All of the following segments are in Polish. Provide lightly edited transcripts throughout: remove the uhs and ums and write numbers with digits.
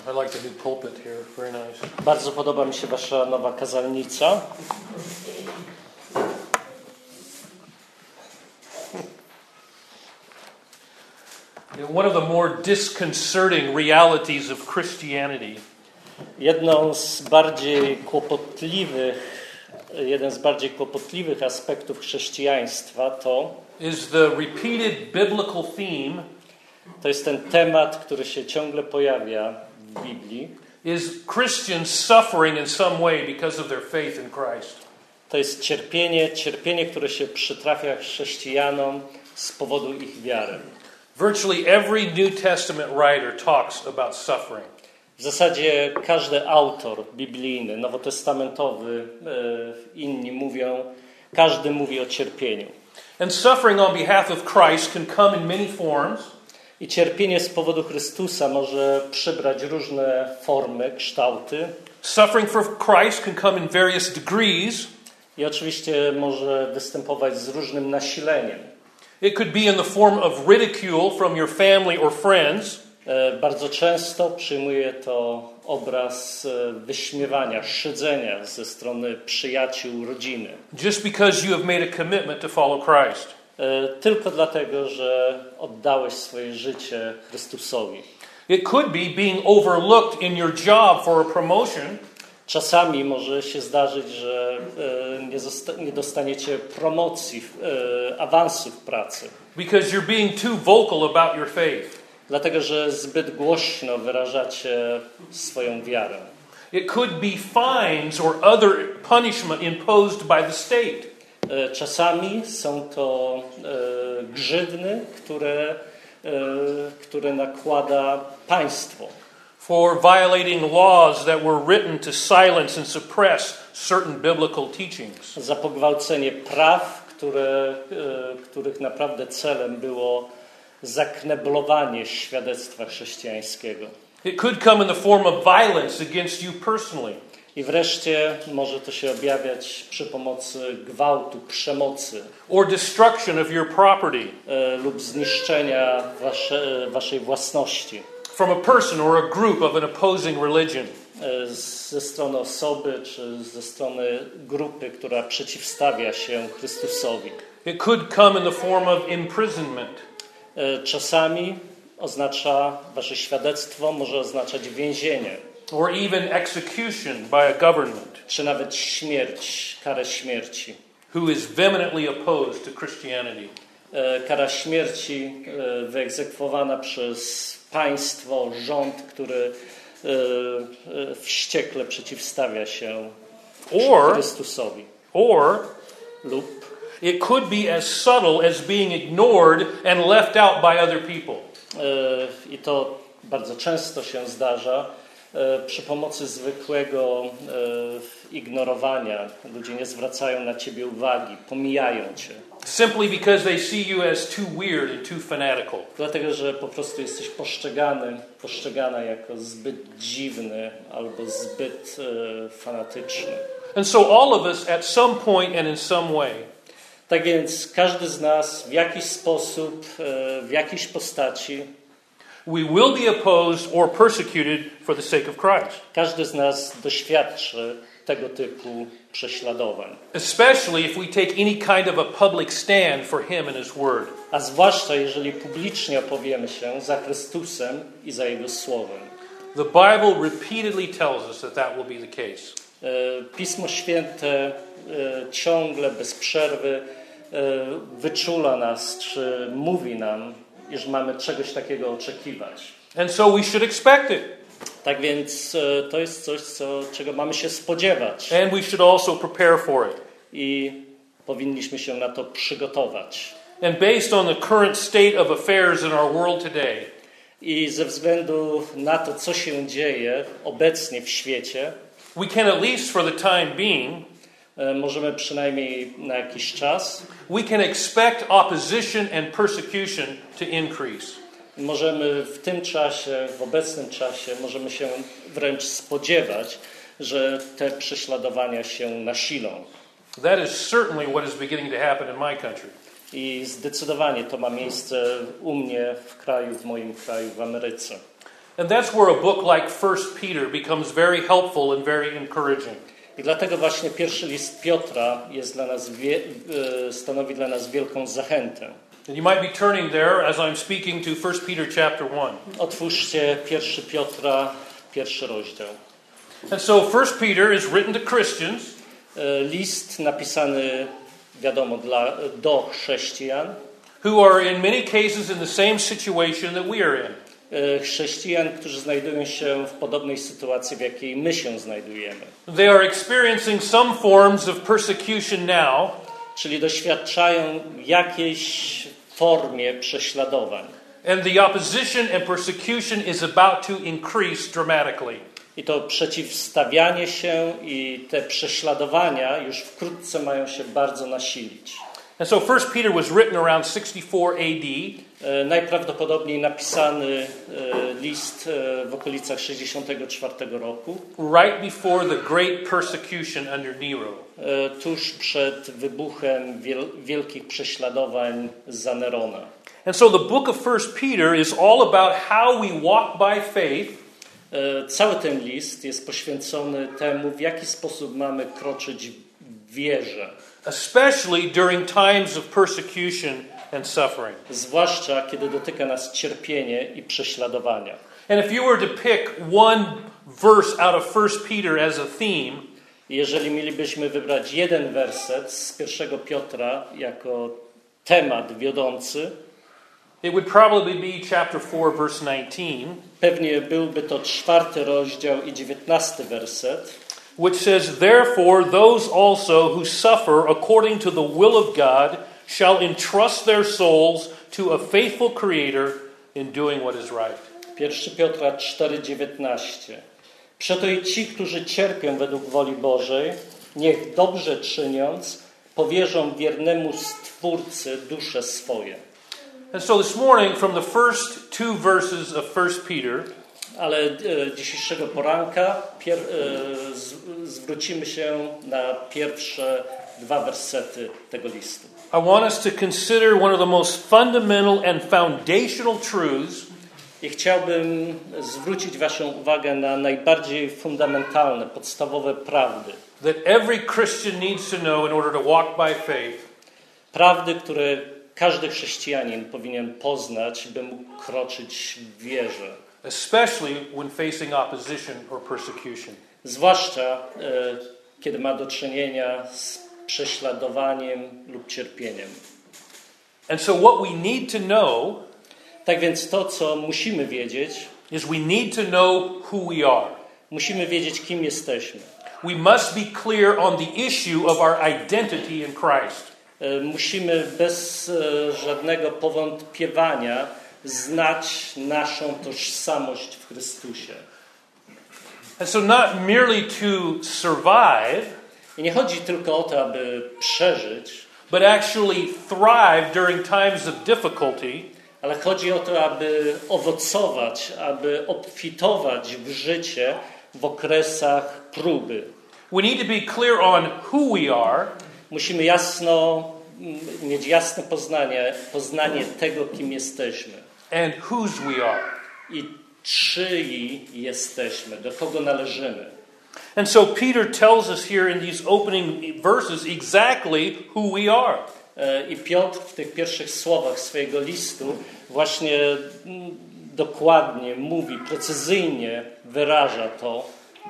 I like the new pulpit here. Very nice. Bardzo podoba mi się wasza nowa kazalnica. One of the more disconcerting realities of Christianity Jeden z bardziej kłopotliwych aspektów chrześcijaństwa is the repeated biblical theme to jest ten temat, który się ciągle pojawia w Biblii. is Christians suffering in some way because of their faith in Christ. To jest cierpienie, które się przytrafia chrześcijanom z powodu ich wiary. Virtually every New Testament writer talks about suffering. W zasadzie każdy autor biblijny, nowotestamentowy, każdy mówi o cierpieniu. And suffering on behalf of Christ can come in many forms. I cierpienie z powodu Chrystusa może przybrać różne formy, kształty. Suffering for Christ can come in various degrees. I oczywiście może występować z różnym nasileniem. It could be in the form of ridicule from your family or friends. Bardzo często przyjmuje to obraz wyśmiewania, szydzenia ze strony przyjaciół, rodziny. Just because you have made a commitment to follow Christ. Tylko dlatego, że oddałeś swoje życie Chrystusowi. It could be being overlooked in your job for a promotion. Czasami może się zdarzyć, że nie dostaniecie promocji, awansu w pracy. Because you're being too vocal about your faith. Dlatego, że zbyt głośno wyrażacie swoją wiarę. It could be fines or other punishment imposed by the state. Czasami są to grzywny, które nakłada państwo. For violating laws that were written to silence and suppress certain biblical teachings. Za pogwałcenie praw, których naprawdę celem było zakneblowanie świadectwa chrześcijańskiego. It could come in the form of violence against you personally. I wreszcie może to się objawiać przy pomocy gwałtu, przemocy. Or destruction of your property. Lub zniszczenia waszej własności. From a person or a group of an opposing religion. Ze strony osoby czy ze strony grupy, która przeciwstawia się Chrystusowi. It could come in the form of imprisonment. Czasami wasze świadectwo może oznaczać więzienie. Or even execution by a government. Czy nawet śmierć, karę śmierci. Who is vehemently opposed to Christianity. Kara śmierci wyegzekwowana przez państwo, rząd, który wściekle przeciwstawia się Chrystusowi. Lub it could be as subtle as being ignored and left out by other people. I to bardzo często się zdarza przy pomocy zwykłego ignorowania. Ludzie nie zwracają na ciebie uwagi, pomijają cię. Simply because they see you as too weird and too fanatical. Dlatego, że po prostu jesteś postrzegana jako zbyt dziwny albo zbyt fanatyczny. And so all of us at some point and in some way. Tak więc każdy z nas w jakiś sposób, w jakiejś postaci we will be opposed or persecuted for the sake of Christ. Każdy z nas doświadczy tego typu prześladowań. Especially if we take any kind of a public stand for him and his word. A zwłaszcza jeżeli publicznie opowiemy się za Chrystusem i za Jego słowem. The Bible repeatedly tells us that will be the case. Pismo Święte ciągle bez przerwy wyczula nas, czy mówi nam, iż mamy czegoś takiego oczekiwać. And so we should expect it. Tak więc to jest coś, czego mamy się spodziewać. And we should also prepare for it. I powinniśmy się na to przygotować. And based on the current state of affairs in our world today, i ze względu na to, co się dzieje obecnie w świecie, we can at least for the time being, możemy przynajmniej na jakiś czas, we can expect opposition and persecution to increase. Możemy w tym czasie, w obecnym czasie, możemy się wręcz spodziewać, że te prześladowania się nasilą. That is certainly what is beginning to happen in my country. I zdecydowanie to ma miejsce u mnie w kraju, w moim kraju, w Ameryce. And that's where a book like 1 Peter becomes very helpful and very encouraging. I dlatego właśnie pierwszy list Piotra jest dla nas stanowi dla nas wielką zachętę. And you might be turning there as I'm speaking to 1 Peter chapter 1. Otwórzcie 1 Piotra, 1 rozdział. And so 1 Peter is written to Christians. List napisany, wiadomo, do chrześcijan. Who are in many cases in the same situation that we are in. Chrześcijan, którzy znajdują się w podobnej sytuacji, w jakiej my się znajdujemy. They are experiencing some forms of persecution now. Czyli doświadczają jakiejś formie prześladowań. And the opposition and persecution is about to increase dramatically. I to przeciwstawianie się i te prześladowania już wkrótce mają się bardzo nasilić. And so 1 Peter was written around 64 AD. Najprawdopodobniej napisany list w okolicach 64 roku. Right before the great persecution under Nero. Tuż przed wybuchem wielkich prześladowań za Nerona. And so the book of 1 Peter is all about how we walk by faith. Cały ten list jest poświęcony temu, w jaki sposób mamy kroczyć w wierze. Especially during times of persecution and suffering. Zwłaszcza kiedy dotyka nas cierpienie i prześladowania. And if you were to pick one verse out of 1 Peter as a theme, jeżeli mielibyśmy wybrać jeden werset z 1 Piotra jako temat wiodący, it would probably be chapter 4 verse 19. Pewnie byłby to 4 rozdział i 19 werset. Which says, therefore those also who suffer according to the will of God shall entrust their souls to a faithful Creator in doing what is right. 1 Piotra 4,19. Przeto i ci, którzy cierpią według woli Bożej, niech dobrze czyniąc, powierzą wiernemu Stwórcy dusze swoje. And so this morning, from the first two verses of 1 Peter, ale dzisiejszego poranka zwrócimy się na pierwsze 2 wersety tego listu. I want us to consider one of the most fundamental and foundational truths. I chciałbym zwrócić waszą uwagę na najbardziej fundamentalne, podstawowe prawdy. That every Christian needs to know in order to walk by faith. Prawdy, które każdy chrześcijanin powinien poznać, by mógł kroczyć w wierze. Especially when facing opposition or persecution. Zwłaszcza kiedy ma do czynienia z prześladowaniem lub cierpieniem. And so what we need to know, tak więc to, co musimy wiedzieć, is we need to know who we are. Musimy wiedzieć, kim jesteśmy. We must be clear on the issue of our identity in Christ. Musimy bez żadnego powątpiewania znać naszą tożsamość w Chrystusie. And so not merely to survive, i nie chodzi tylko o to, aby przeżyć, but actually thrive during times of difficulty. Ale chodzi o to, aby owocować, aby obfitować w życie w okresach próby. We need to be clear on who we are. Musimy mieć jasne poznanie tego, kim jesteśmy. And whose we are. I czyi jesteśmy, do kogo należymy. And so Peter tells us here in these opening verses exactly who we are. I Piotr w tych pierwszych słowach swojego listu właśnie dokładnie mówi, precyzyjnie wyraża to,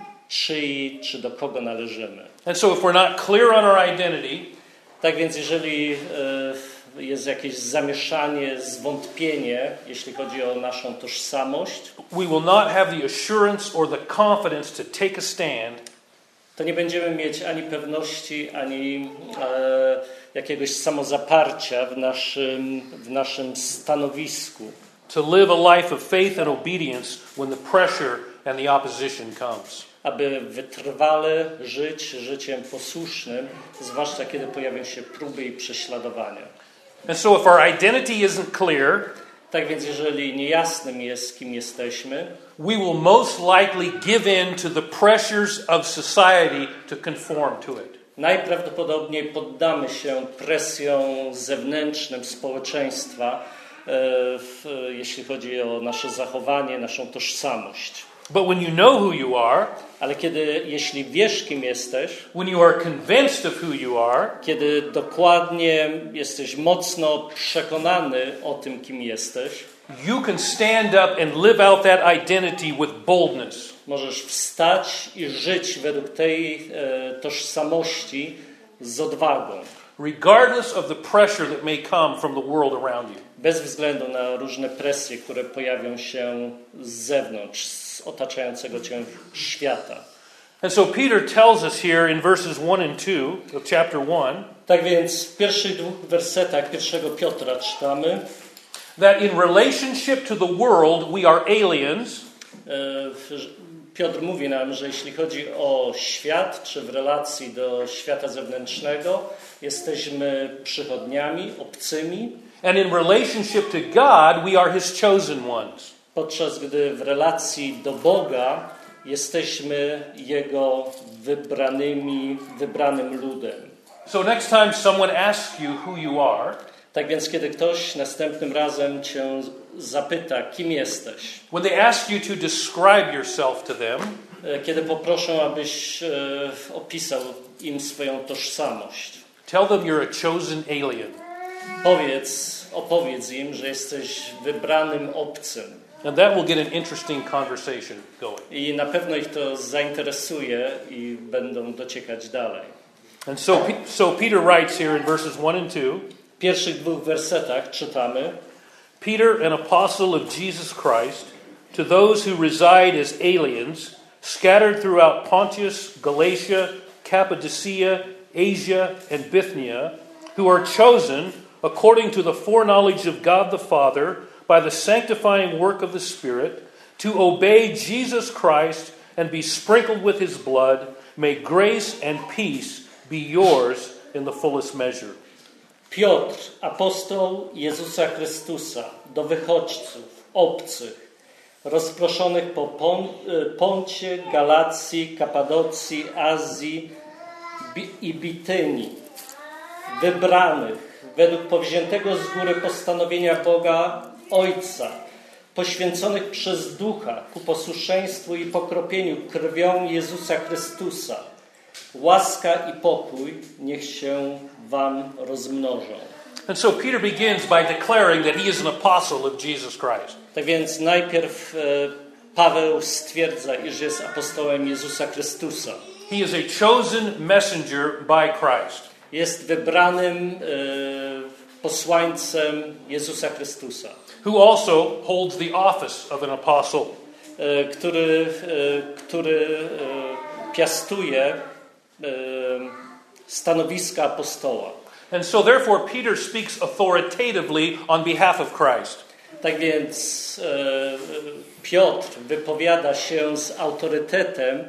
czy do kogo należymy. And so if we're not clear on our identity, tak więc jeżeli jest jakieś zamieszanie, zwątpienie, jeśli chodzi o naszą tożsamość, we will not have the assurance or the confidence to take a stand. To nie będziemy mieć ani pewności, ani jakiegoś samozaparcia w naszym stanowisku. To live a life of faith and obedience when the pressure and the opposition comes. Aby wytrwale żyć życiem posłusznym, zwłaszcza kiedy pojawią się próby i prześladowania. And so if our identity isn't clear, tak więc jeżeli niejasnym jest, kim jesteśmy, we will most likely give in to the pressures of society to conform to it. Najprawdopodobniej poddamy się presjom zewnętrznym społeczeństwa, jeśli chodzi o nasze zachowanie, naszą tożsamość. But when you know who you are, Ale jeśli wiesz, kim jesteś, when you are convinced of who you are, kiedy dokładnie jesteś mocno przekonany o tym, kim jesteś, you can stand up and live out that identity with boldness. możesz wstać i żyć według tej tożsamości z odwagą. Regardless of the pressure that may come from the world around you. Bez względu na różne presje, które pojawią się z zewnątrz, z otaczającego cię świata. And so Peter tells us here in verses 1 and 2 of chapter 1 Tak więc w pierwszych 2 wersetach 1 Piotra czytamy, that in relationship to the world we are aliens, Piotr mówi nam, że jeśli chodzi o świat, czy w relacji do świata zewnętrznego, jesteśmy przychodniami, obcymi. and in relationship to God we are his chosen ones. Podczas gdy w relacji do Boga jesteśmy Jego wybranym ludem. So next time someone asks you who you are, Tak więc kiedy ktoś następnym razem cię zapyta, kim jesteś, when they ask you to describe yourself to them, kiedy poproszą, abyś opisał im swoją tożsamość, tell them you're a chosen alien. opowiedz im, że jesteś wybranym obcym. And that will get an interesting conversation going. I na pewno ich to zainteresuje i będą dociekać dalej. And so Peter writes here in verses 1 and 2, W pierwszych 2 wersetach czytamy: Peter, an apostle of Jesus Christ, to those who reside as aliens, scattered throughout Pontus, Galatia, Cappadocia, Asia, and Bithynia, who are chosen according to the foreknowledge of God the Father, by the sanctifying work of the Spirit, to obey Jesus Christ and be sprinkled with his blood, may grace and peace be yours in the fullest measure. Piotr, apostoł Jezusa Chrystusa, do wychodźców, obcych, rozproszonych po Poncie, Galacji, Kapadocji, Azji i Bitynii, wybranych według powziętego z góry postanowienia Boga Ojca, poświęconych przez Ducha ku posłuszeństwu i pokropieniu krwią Jezusa Chrystusa. Łaska i pokój niech się wam rozmnożą. And so Peter begins by declaring that he is an apostle of Jesus Christ. Tak więc najpierw Paweł stwierdza, iż jest apostołem Jezusa Chrystusa. He is a chosen messenger by Christ. Jest wybranym posłańcem Jezusa Chrystusa, who also holds the office of an apostle. który piastuje stanowiska apostoła. And so therefore Peter speaks authoritatively on behalf of Christ. Tak więc Piotr wypowiada się z autorytetem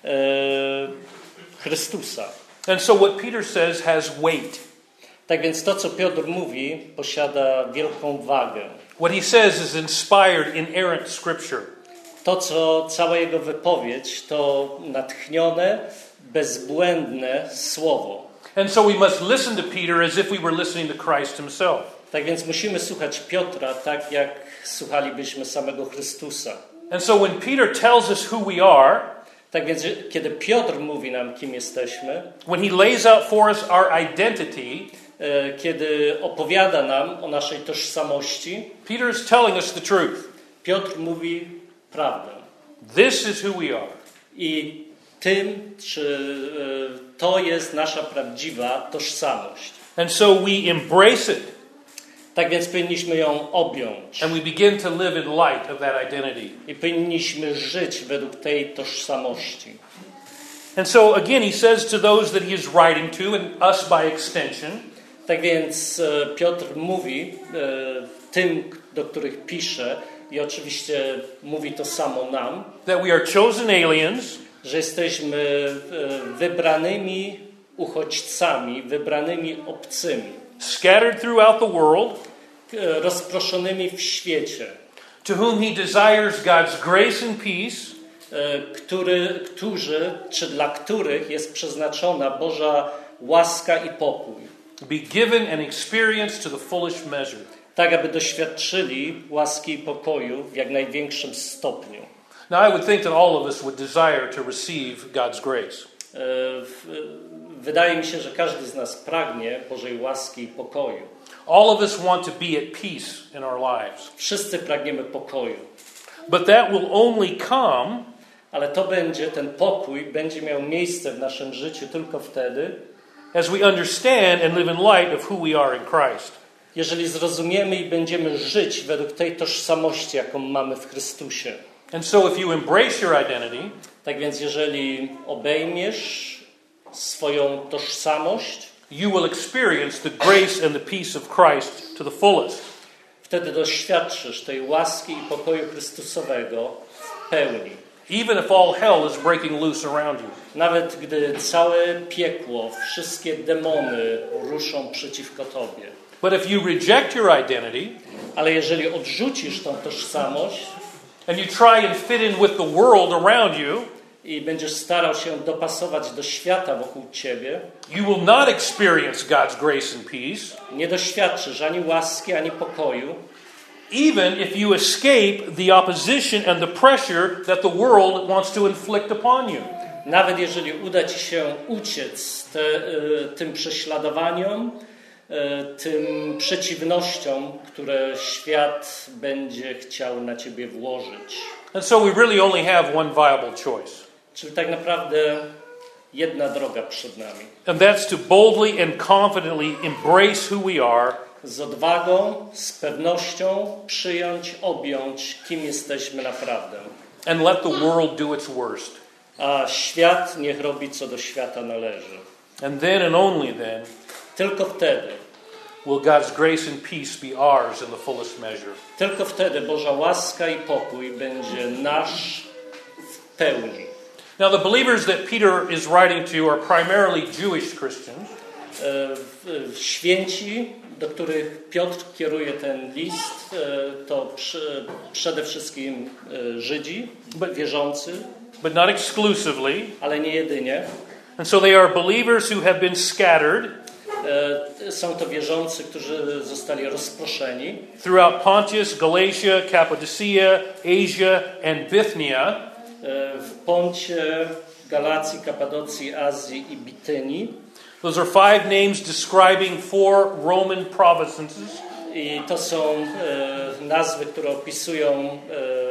Chrystusa. And so what Peter says has weight. Tak więc to, co Piotr mówi, posiada wielką wagę. What he says is inspired, inerrant scripture. To, co cała jego wypowiedź, to natchnione, bezbłędne słowo. And so we must listen to Peter as if we were listening to Christ himself. Tak więc musimy słuchać Piotra tak, jak słuchalibyśmy samego Chrystusa. And so when Peter tells us who we are, tak więc kiedy Piotr mówi nam, kim jesteśmy, when he lays out for us our identity, kiedy opowiada nam o naszej tożsamości, Peter is telling us the truth. Piotr mówi prawdę. This is who we are. I to jest nasza prawdziwa tożsamość. And so we embrace it. Tak więc powinniśmy ją objąć. And we begin to live in light of that identity. I powinniśmy żyć według tej tożsamości. And so again he says to those that he is writing to, and us by extension, tak więc Piotr mówi tym, do których pisze, i oczywiście mówi to samo nam, that we are chosen aliens, że jesteśmy wybranymi uchodźcami, wybranymi obcymi, scattered throughout the world, rozproszonymi w świecie, to whom he desires God's grace and peace, dla których jest przeznaczona Boża łaska i pokój. be given and experienced to the fullest measure. tak aby doświadczyli łaski i pokoju w jak największym stopniu. Now I would think that all of us would desire to receive God's grace. Wydaje mi się, że każdy z nas pragnie Bożej łaski i pokoju. All of us want to be at peace in our lives. Wszyscy pragniemy pokoju. But that will only come Ale ten pokój będzie miał miejsce w naszym życiu tylko wtedy, as we understand and live in light of who we are in Christ. jeżeli zrozumiemy i będziemy żyć według tej tożsamości, jaką mamy w Chrystusie. And so if you embrace your identity, Tak więc jeżeli obejmiesz swoją tożsamość, you will experience the grace and the peace of Christ to the fullest. wtedy doświadczysz tej łaski i pokoju Chrystusowego w pełni. Even if all hell is breaking loose around you. Nawet gdy całe piekło, wszystkie demony ruszą przeciwko tobie. But if you reject your identity Ale jeżeli odrzucisz tą tożsamość and you try and fit in with the world around you, i będziesz starał się dopasować do świata wokół ciebie, you will not experience God's grace and peace, nie doświadczysz ani łaski, ani pokoju, even if you escape the opposition and the pressure that the world wants to inflict upon you. nawet jeżeli uda ci się uciec tym prześladowaniom, tym przeciwnościom, które świat będzie chciał na ciebie włożyć. And so we really only have one viable choice. Czyli tak naprawdę jedna droga przed nami. And that's to boldly and confidently embrace who we are, Z odwagą, z pewnością przyjąć, objąć, kim jesteśmy naprawdę. and let the world do its worst. A świat niech robi, co do świata należy. And then and only then Tylko wtedy, will God's grace and peace be ours in the fullest measure. tylko wtedy Boża łaska i pokój będzie nasz w pełni. Now, the believers that Peter is writing to are primarily Jewish Christians. Święci, do których Piotr kieruje ten list, to przede wszystkim Żydzi, wierzący, But not exclusively. ale nie jedynie. And so they are believers who have been scattered Są to wierzący, którzy zostali rozproszeni throughout Pontus, Galatia, Cappadocia, Asia, and Bithynia. w Poncie, Galacji, Kapadocji, Azji i Bitynii. Those are five names describing four Roman provinces. I to są nazwy, które opisują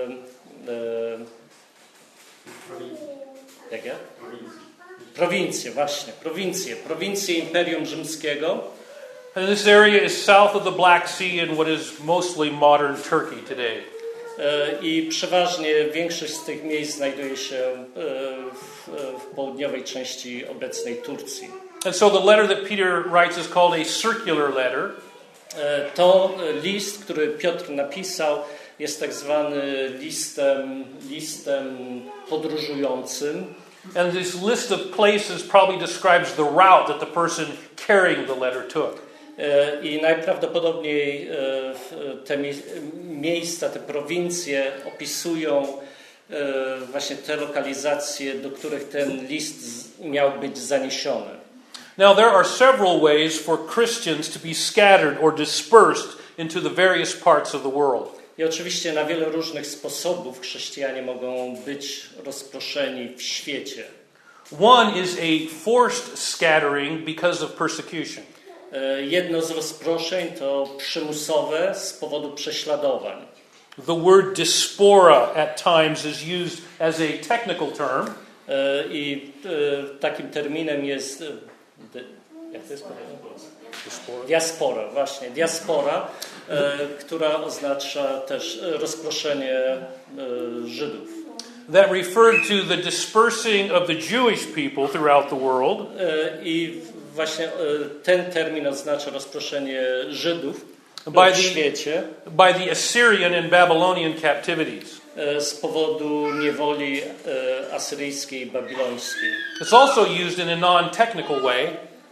jakie? Prowincje, właśnie. Prowincje Imperium Rzymskiego. And this area is south of the Black Sea in what is mostly modern Turkey today. I przeważnie większość z tych miejsc znajduje się w południowej części obecnej Turcji. And so the letter that Peter writes is called a circular letter. To list, który Piotr napisał, jest tak zwany listem podróżującym. And this list of places probably describes the route that the person carrying the letter took. I najprawdopodobniej te miejsca, te prowincje opisują właśnie te lokalizacje, do których ten list miał być zaniesiony. Now there are several ways for Christians to be scattered or dispersed into the various parts of the world. I oczywiście na wiele różnych sposobów chrześcijanie mogą być rozproszeni w świecie. One is a forced scattering because of persecution. Jedno z rozproszeń to przymusowe z powodu prześladowań. The word diaspora at times is used as a technical term. I takim terminem jest jak to jest powiedziane? Diaspora, właśnie. Diaspora, która oznacza też rozproszenie Żydów. That referred to the dispersing of the Jewish people throughout the world. I właśnie ten termin oznacza rozproszenie Żydów w świecie. By the Assyrian and Babylonian captivities. Z powodu niewoli asyryjskiej i babilońskiej. It's also used in a non-technical way.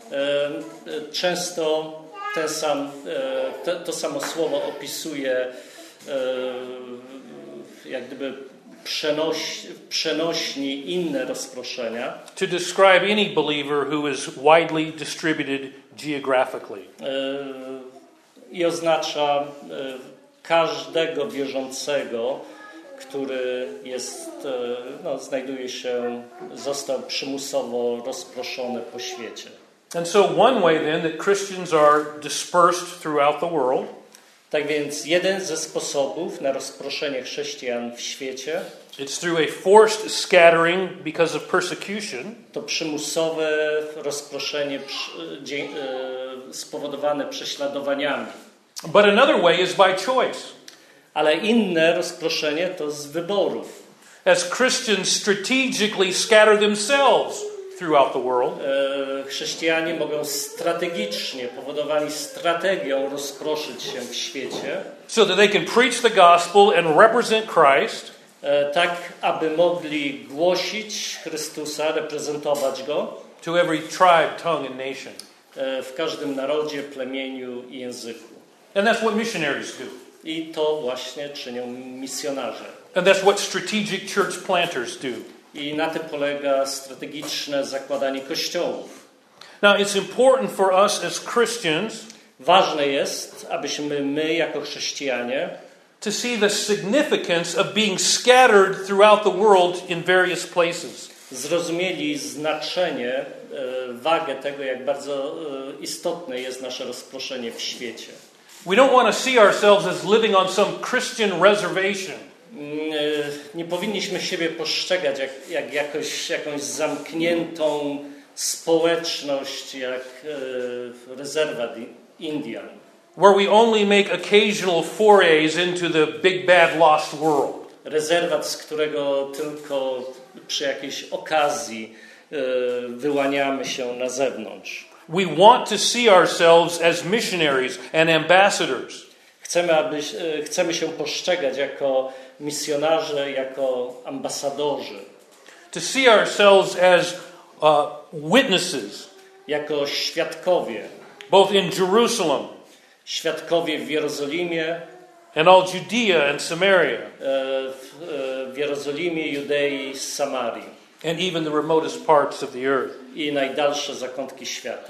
Często to samo słowo opisuje jak gdyby przenośni inne rozproszenia. To describe any believer who is widely distributed geographically. i oznacza każdego wierzącego, który został przymusowo rozproszony po świecie. And so one way then that Christians are dispersed throughout the world Tak więc jeden ze sposobów na rozproszenie chrześcijan w świecie it's through a forced scattering because of persecution. to przymusowe rozproszenie spowodowane prześladowaniami. But another way is by choice. Ale inne rozproszenie to z wyborów. As Christians strategically scatter themselves throughout the world. Chrześcijanie mogą strategicznie, powodowani strategią, rozproszyć się w świecie. So that they can preach the gospel and represent Christ. Tak, aby mogli głosić Chrystusa, reprezentować Go. To every tribe, tongue and nation. W każdym narodzie, plemieniu i języku. And that's what missionaries do. I to właśnie czynią misjonarze. And that's what strategic church planters do. I na tym polega strategiczne zakładanie kościołów. Now it's important for us as Christians Ważne jest, abyśmy my jako chrześcijanie to see the significance of being scattered throughout the world in various places. zrozumieli znaczenie, wagę tego, jak bardzo istotne jest nasze rozproszenie w świecie. We don't want to see ourselves as living on some Christian reservation. Nie powinniśmy siebie postrzegać jak jakąś zamkniętą społeczność, jak rezerwat Indian. Where we only make occasional forays into the big bad lost world. Rezerwat, z którego tylko przy jakiejś okazji wyłaniamy się na zewnątrz. We want to see ourselves as missionaries and ambassadors. Chcemy się postrzegać jako misjonarze, jako ambasadorzy. To see ourselves as witnesses. Jako świadkowie. Both in Jerusalem. Świadkowie w Jerozolimie. And all Judea and Samaria. W Jerozolimie, Judei, Samarii. And even the remotest parts of the earth. I najdalsze zakątki świata.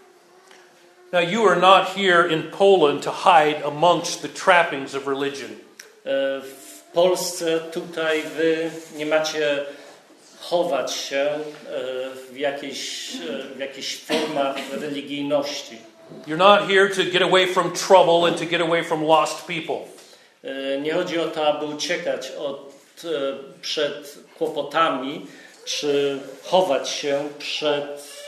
Now you are not here in Poland to hide amongst the trappings of religion. W Polsce tutaj wy nie macie chować się w jakichś formach religijności. You're not here to get away from trouble and to get away from lost people. Nie chodzi o to, aby uciekać przed kłopotami, czy chować się przed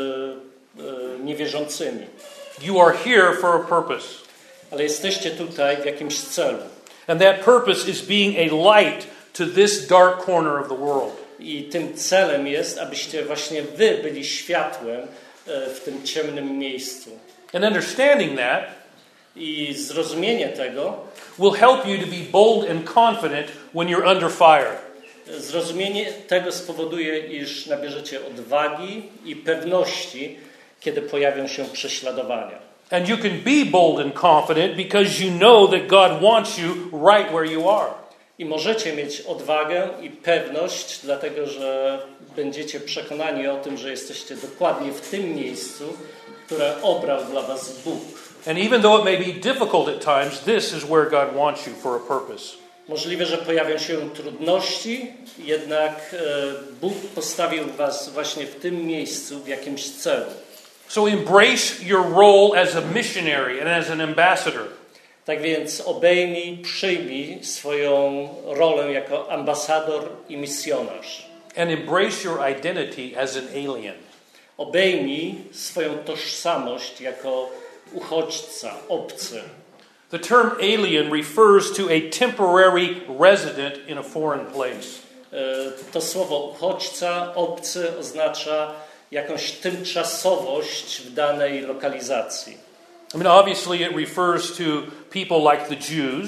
niewierzącymi. You are here for a purpose. Ale jesteście tutaj w jakimś celu. And that purpose is being a light to this dark corner of the world. I tym celem jest, abyście właśnie wy byli światłem w tym ciemnym miejscu. And understanding that I zrozumienie tego will help you to be bold and confident when you're under fire. Zrozumienie tego spowoduje, iż nabierzecie odwagi i pewności, kiedy pojawią się prześladowania. And you can be bold and confident because you know that God wants you right where you are. I możecie mieć odwagę i pewność, dlatego że będziecie przekonani o tym, że jesteście dokładnie w tym miejscu, które obrał dla was Bóg. And even though it may be difficult at times, this is where God wants you for a purpose. Możliwe, że pojawią się trudności, jednak Bóg postawił was właśnie w tym miejscu, w jakimś celu. So embrace your role as a missionary and as an ambassador. Tak więc przyjmij swoją rolę jako ambasador i misjonarz. And embrace your identity as an alien. Obejmij swoją tożsamość jako uchodźca, obcy. The term alien refers to a temporary resident in a foreign place. To słowo uchodźca, obcy oznacza jakąś tymczasowość w danej lokalizacji. I mean, obviously it refers to people like the Jews.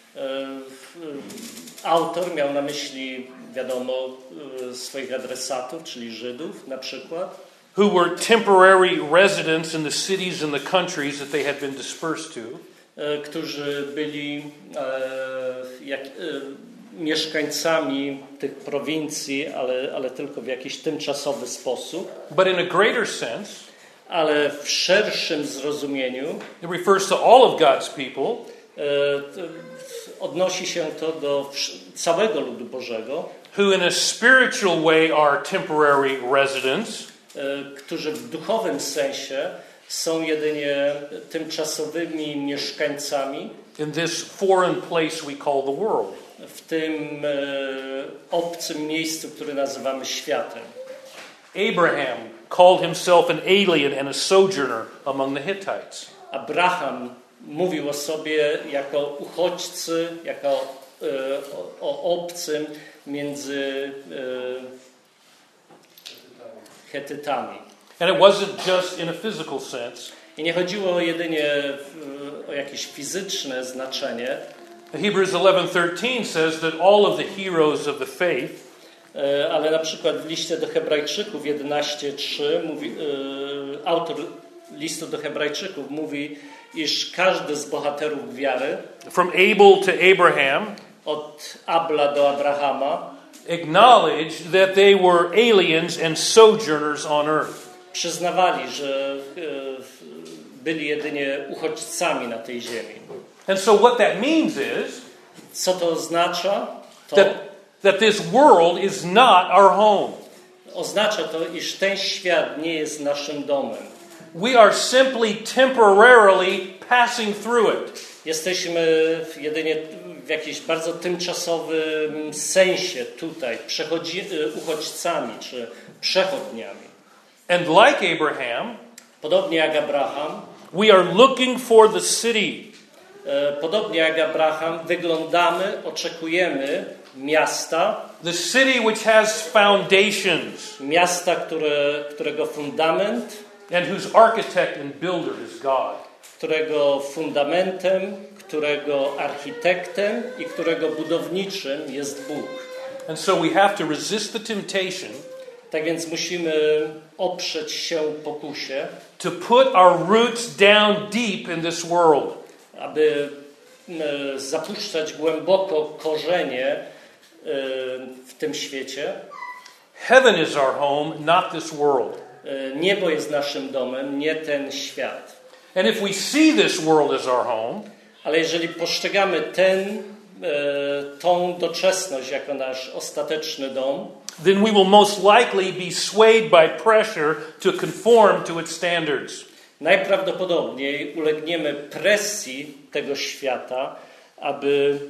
Autor miał na myśli, wiadomo, swoich adresatów, czyli Żydów na przykład. Who were temporary residents in the cities and the countries that they had been dispersed to. Którzy byli mieszkańcami tych prowincji, ale tylko w jakiś tymczasowy sposób. But in a greater sense, ale w szerszym zrozumieniu it refers to all of God's people. Odnosi się to do całego ludu Bożego, Who in a spiritual way are temporary residents, którzy w duchowym sensie są jedynie tymczasowymi mieszkańcami in this foreign place we call the world. w tym obcym miejscu, które nazywamy światem. Abraham called himself an alien and a sojourner among the Hittites. Abraham mówił o sobie jako uchodźcy, jako o obcym między Hetytami. And it wasn't just in a physical sense. I nie chodziło jedynie o jakieś fizyczne znaczenie. Hebrews 11:13 says that all of the heroes of the faith, ale na przykład w liście do Hebrajczyków 11:3 mówi, autor listu do Hebrajczyków mówi, iż każdy z bohaterów wiary, from Abel to Abraham, od Abla do Abrahama, acknowledged that they were aliens and sojourners on earth. Przyznawali, że byli jedynie uchodźcami na tej ziemi. And so what that means is Co to oznacza? To that this world is not our home. oznacza to, iż ten świat nie jest naszym domem. We are simply temporarily passing through it. Jesteśmy jedynie w jakimś bardzo tymczasowym sensie tutaj, uchodźcami czy przechodniami. And like Abraham, Podobnie jak Abraham, we are looking for the city. Podobnie jak Abraham, wyglądamy, oczekujemy miasta. The city which has foundations. Miasta, którego fundament, And whose architect and builder is God. Którego fundamentem, którego architektem i którego budowniczym jest Bóg. And so we have to resist the temptation. Tak więc musimy oprzeć się pokusie, To put our roots down deep in this world. aby zapuszczać głęboko korzenie w tym świecie. Heaven is our home, not this world. Niebo jest naszym domem, nie ten świat. And if we see this world as our home, ale jeżeli postrzegamy tą doczesność jako nasz ostateczny dom, then we will most likely be swayed by pressure to conform to its standards. najprawdopodobniej ulegniemy presji tego świata, aby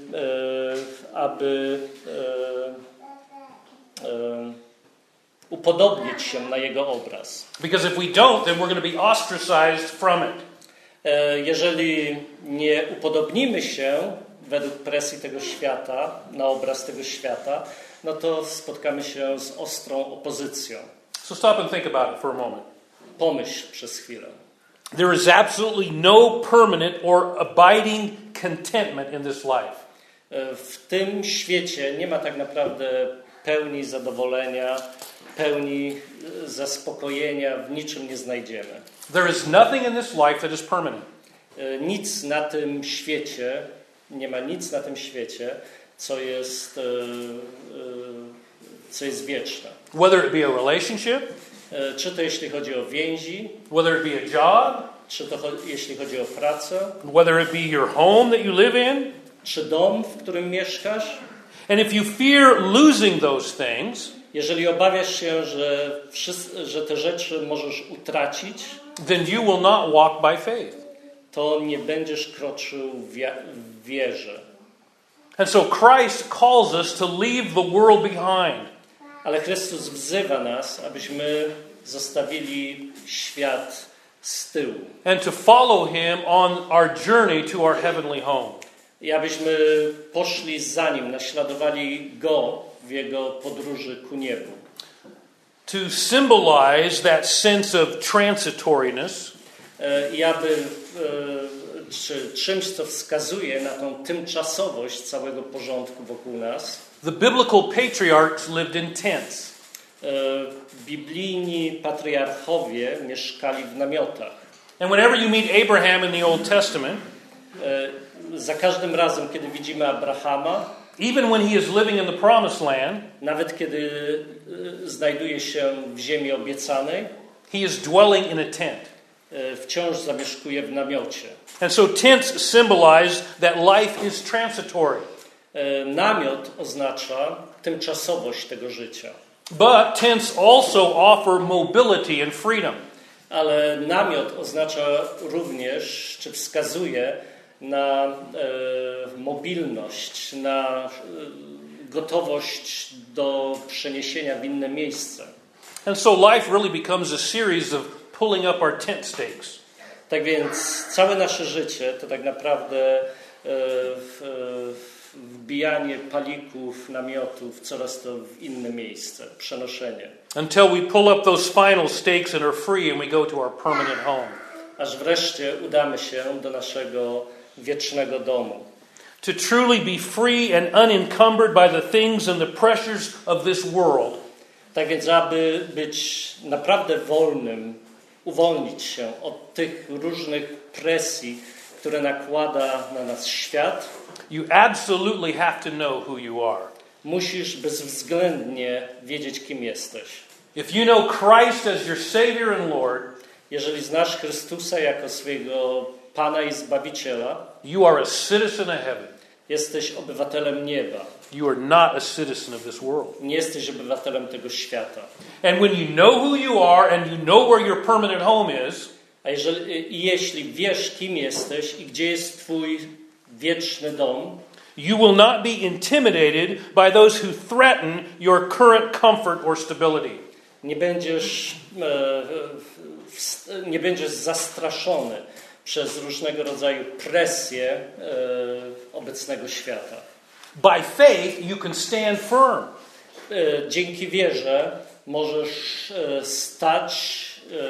upodobnić się na jego obraz. Because if we don't, then we're going to be ostracized from it. Jeżeli nie upodobnimy się według presji tego świata, na obraz tego świata, no to spotkamy się z ostrą opozycją. So stop and think about it for a moment. Pomyśl przez chwilę. There is absolutely no permanent or abiding contentment in this life. W tym świecie nie ma tak naprawdę pełni zadowolenia, pełni zaspokojenia, w niczym nie znajdziemy. There is nothing in this life that is permanent. Nic na tym świecie, nie ma nic na tym świecie, co jest wieczne. Whether it be a relationship, Czy to jeśli chodzi o więzi, whether it be a job, czy to jeśli chodzi o pracę, whether it be your home that you live in, czy dom, w którym mieszkasz. and if you fear losing those things, Jeżeli obawiasz się, że te rzeczy możesz utracić, then you will not walk by faith. to nie będziesz kroczył w wierze. And so Christ calls us to leave the world behind. Ale Chrystus wzywa nas, abyśmy zostawili świat z tyłu. And to follow him on our journey to our heavenly home. I abyśmy poszli za Nim, naśladowali Go w Jego podróży ku niebu. To symbolize that sense of transitoriness, I aby czy czymś, co wskazuje na tą tymczasowość całego porządku wokół nas. the biblical patriarchs lived in tents. Biblijni patriarchowie mieszkali w namiotach. And whenever you meet Abraham in the Old Testament, Za każdym razem, kiedy widzimy Abrahama, even when he is living in the promised land, nawet kiedy znajduje się w ziemi obiecanej, He is dwelling in a tent. Wciąż zamieszkuje w namiocie. And so tents symbolize that life is transitory. Namiot oznacza tymczasowość tego życia. But tents also offer mobility and freedom. Ale namiot oznacza również, czy wskazuje na mobilność, na gotowość do przeniesienia w inne miejsce. And so life really becomes a series of pulling up our tent stakes. Tak więc całe nasze życie to tak naprawdę wbijanie palików, namiotów coraz to w inne miejsce, przenoszenie. Until we pull up those final stakes and are free and we go to our permanent home. Aż wreszcie udamy się do naszego wiecznego domu. To truly be free and unencumbered by the things and the pressures of this world. Tak więc, aby być naprawdę wolnym, uwolnić się od tych różnych presji, które nakłada na nas świat, You absolutely have to know who you are. musisz bezwzględnie wiedzieć, kim jesteś. If you know Christ as your Savior and Lord, Jeżeli znasz Chrystusa jako swojego Pana i Zbawiciela, you are a citizen of heaven. jesteś obywatelem nieba. You are not a citizen of this world. Nie jesteś obywatelem tego świata. And when you know who you are and you know where your permanent home is, A jeśli wiesz, kim jesteś i gdzie jest twój wieczny dom, you will not be intimidated by those who threaten your current comfort or stability. nie będziesz zastraszony przez różnego rodzaju presje obecnego świata. By faith, you can stand firm. Dzięki wierze możesz stać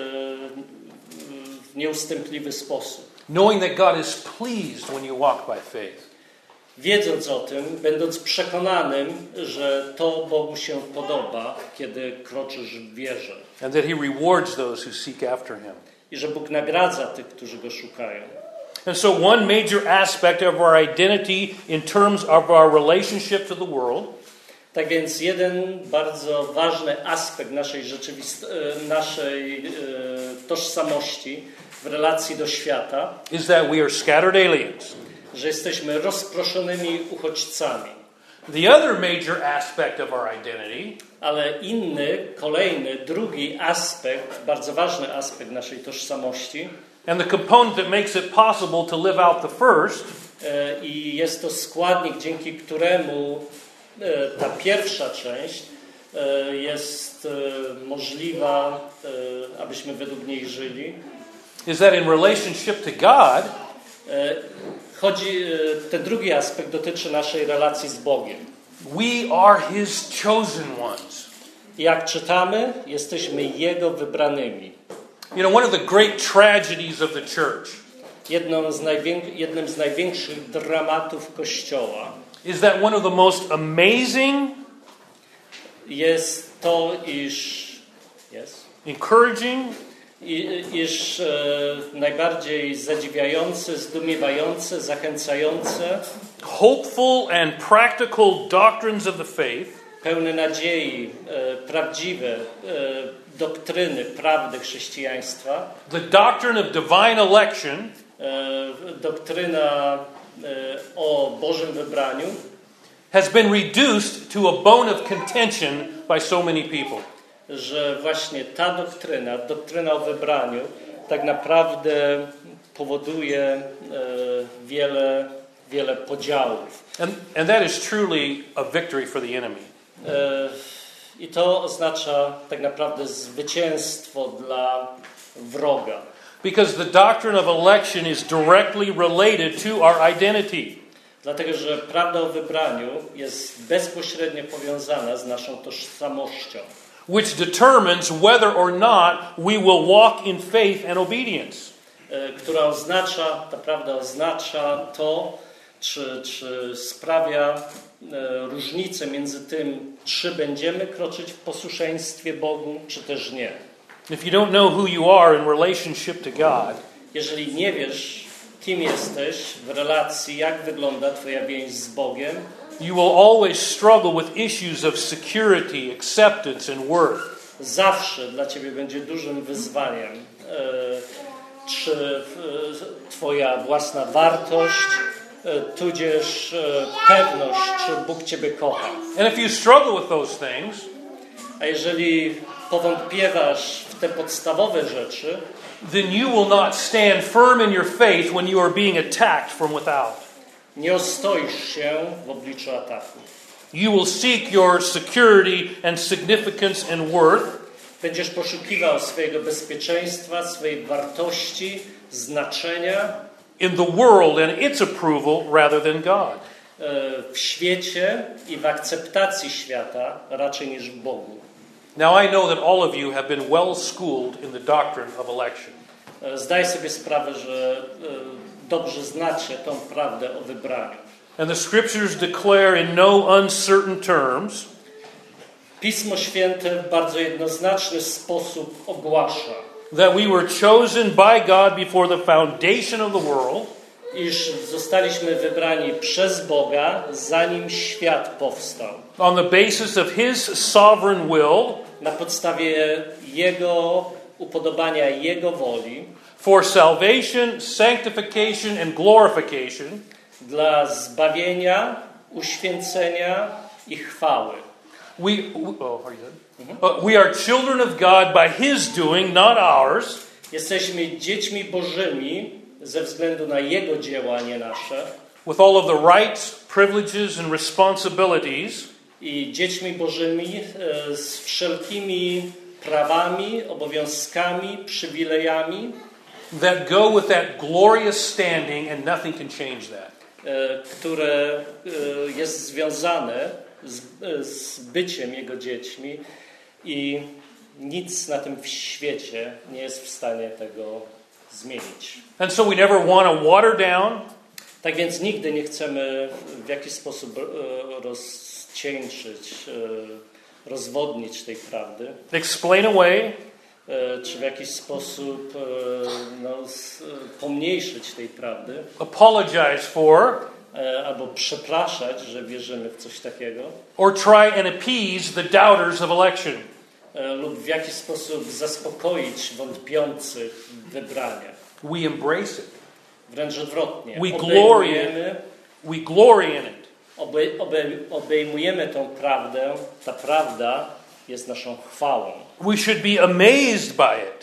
w nieustępliwy sposób. Knowing that God is pleased when you walk by faith. Wiedząc o tym, będąc przekonanym, że to Bogu się podoba, kiedy kroczysz w wierze. And that He rewards those who seek after Him. I że Bóg nagradza tych, którzy Go szukają. And so one major aspect of our identity in terms of our relationship to the world Tak więc jeden bardzo ważny aspekt naszej tożsamości w relacji do świata, is that we are scattered aliens. że jesteśmy rozproszonymi uchodźcami. The other major aspect of our identity Ale kolejny, drugi aspekt, bardzo ważny aspekt naszej tożsamości, and the component that makes it possible to live out the first i jest to składnik, dzięki któremu ta pierwsza część jest możliwa, abyśmy według niej żyli. is that in relationship to God, Ten drugi aspekt dotyczy naszej relacji z Bogiem. we are His chosen ones. Jak czytamy, jesteśmy Jego wybranymi. You know, one of the great tragedies of the church Jednym z największych dramatów Kościoła is that one of the most amazing, jest to, encouraging, iż najbardziej zadziwiające, zdumiewające, zachęcające, hopeful and practical doctrines of the faith pełne nadziei, prawdziwe doktryny, prawdy chrześcijaństwa, the doctrine of divine election, doktryna o Bożym wybraniu, has been reduced to a bone of contention by so many people. że właśnie ta doktryna o wybraniu, tak naprawdę powoduje wiele podziałów. And that is truly a victory for the enemy. I to oznacza tak naprawdę zwycięstwo dla wroga. Because the doctrine of election is directly related to our identity. Dlatego, że prawda o wybraniu jest bezpośrednio powiązana z naszą tożsamością, Which determines whether or not we will walk in faith and obedience. ta prawda oznacza to, czy sprawia różnicę między tym, czy będziemy kroczyć w posłuszeństwie Bogu, czy też nie. If you don't know who you are in relationship to God, Jeżeli nie wiesz, kim jesteś w relacji, jak wygląda twoja więź z Bogiem, you will always struggle with issues of security, acceptance, and worth. zawsze dla ciebie będzie dużym wyzwaniem, czy twoja własna wartość, tudzież pewność, czy Bóg ciebie kocha. And if you struggle with those things, A jeżeli powątpiewasz w te podstawowe rzeczy, then you will not stand firm in your faith when you are being attacked from without. nie ostoisz się w obliczu ataku. You will seek your security and significance and worth Będziesz poszukiwał swojego bezpieczeństwa, swojej wartości, znaczenia in the world and its approval rather than God. w świecie i w akceptacji świata raczej niż w Bogu. Now I know that all of you have been well schooled in the doctrine of election. Zdaję sobie sprawę, że dobrze znacie tą prawdę o wybraniu. And the scriptures declare in no uncertain terms Pismo Święte w bardzo jednoznaczny sposób ogłasza, that we were chosen by God before the foundation of the world, iż zostaliśmy wybrani przez Boga, zanim świat powstał. on the basis of His sovereign will, Na podstawie Jego upodobania, Jego woli, for salvation, sanctification, and glorification, dla zbawienia, uświęcenia i chwały. We are children of God by His doing, not ours. Jesteśmy dziećmi Bożymi ze względu na Jego dzieła, a nie nasze. With all of the rights, privileges, and responsibilities I dziećmi Bożymi z wszelkimi prawami, obowiązkami, przywilejami, that go with that glorious standing, and nothing can change that. które jest związane z byciem Jego dziećmi i nic na tym świecie nie jest w stanie tego zmienić. And so we never want to water down Tak więc nigdy nie chcemy w jakiś sposób rozcieńczyć, rozwodnić tej prawdy, explain away, czy w jakiś sposób pomniejszyć tej prawdy, apologize for, albo przepraszać, że wierzymy w coś takiego, or try and appease the doubters of election. Lub w jakiś sposób zaspokoić wątpiących w wybranie. We embrace it. Wręcz odwrotnie. We glory in it. Obejmujemy tą prawdę. Ta prawda jest naszą chwałą. We should be amazed by it.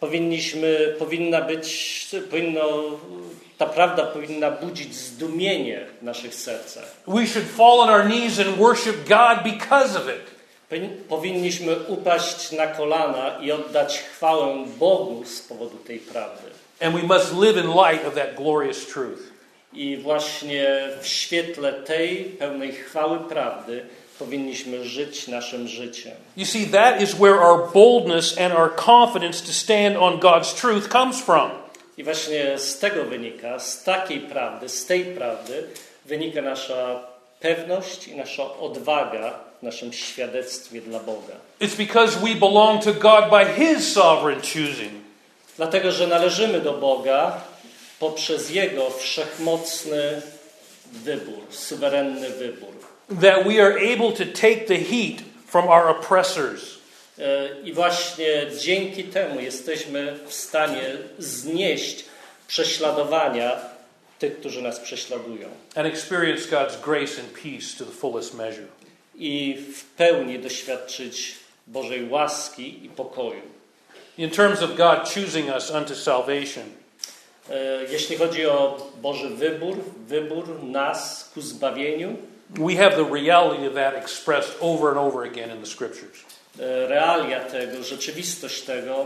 Ta prawda powinna budzić zdumienie w naszych sercach. We should fall on our knees and worship God because of it. Powinniśmy upaść na kolana i oddać chwałę Bogu z powodu tej prawdy. And we must live in light of that glorious truth. I właśnie w świetle tej pełnej chwały prawdy powinniśmy żyć naszym życiem. You see, that is where our boldness and our confidence to stand on God's truth comes from. I właśnie z tego wynika, z takiej prawdy, z tej prawdy wynika nasza pewność i nasza odwaga w naszym świadectwie dla Boga. It's because we belong to God by His sovereign choosing. Dlatego, że należymy do Boga poprzez Jego wszechmocny wybór, suwerenny wybór. That we are able to take the heat from our oppressors. I właśnie dzięki temu jesteśmy w stanie znieść prześladowania tych, którzy nas prześladują. And experience God's grace and peace to the fullest measure. I w pełni doświadczyć Bożej łaski i pokoju. In terms of God choosing us unto salvation, jeśli chodzi o Boży wybór nas ku zbawieniu, we have the reality of that expressed over and over again in the Scriptures. Realia tego, rzeczywistość tego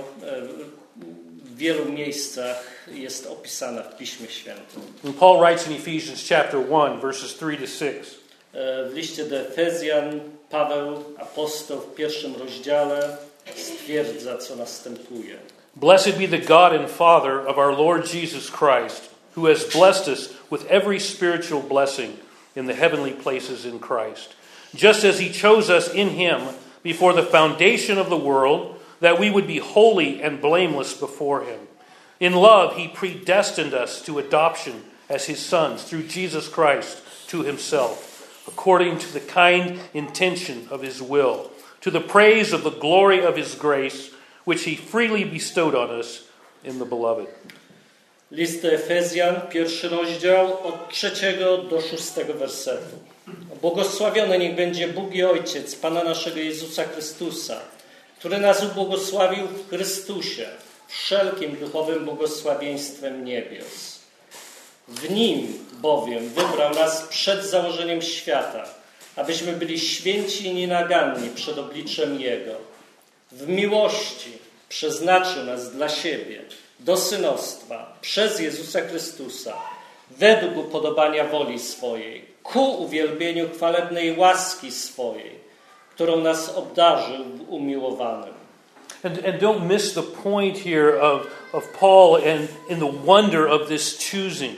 w wielu miejscach jest opisana w Piśmie Świętym. And Paul writes in Ephesians chapter 1, verses 3 to 6. W liście do Efezjan Paweł, apostoł, w 1 rozdziale stwierdza, co następuje. Blessed be the God and Father of our Lord Jesus Christ, who has blessed us with every spiritual blessing in the heavenly places in Christ, just as He chose us in Him before the foundation of the world, that we would be holy and blameless before Him. In love, He predestined us to adoption as His sons through Jesus Christ to Himself, according to the kind intention of his will, to the praise of the glory of his grace, which he freely bestowed on us in the beloved. List do Efezjan, 1 rozdział, od 3 do 6 wersetu. Błogosławiony niech będzie Bóg i Ojciec Pana naszego Jezusa Chrystusa, który nas ubłogosławił w Chrystusie wszelkim duchowym błogosławieństwem niebios. W Nim bowiem wybrał nas przed założeniem świata, abyśmy byli święci i nienaganni przed obliczem Jego. W miłości przeznaczył nas dla siebie do synostwa przez Jezusa Chrystusa, według upodobania woli swojej, ku uwielbieniu chwalebnej łaski swojej, którą nas obdarzył w umiłowanym. And don't miss the point here of Paul and in the wonder of this choosing.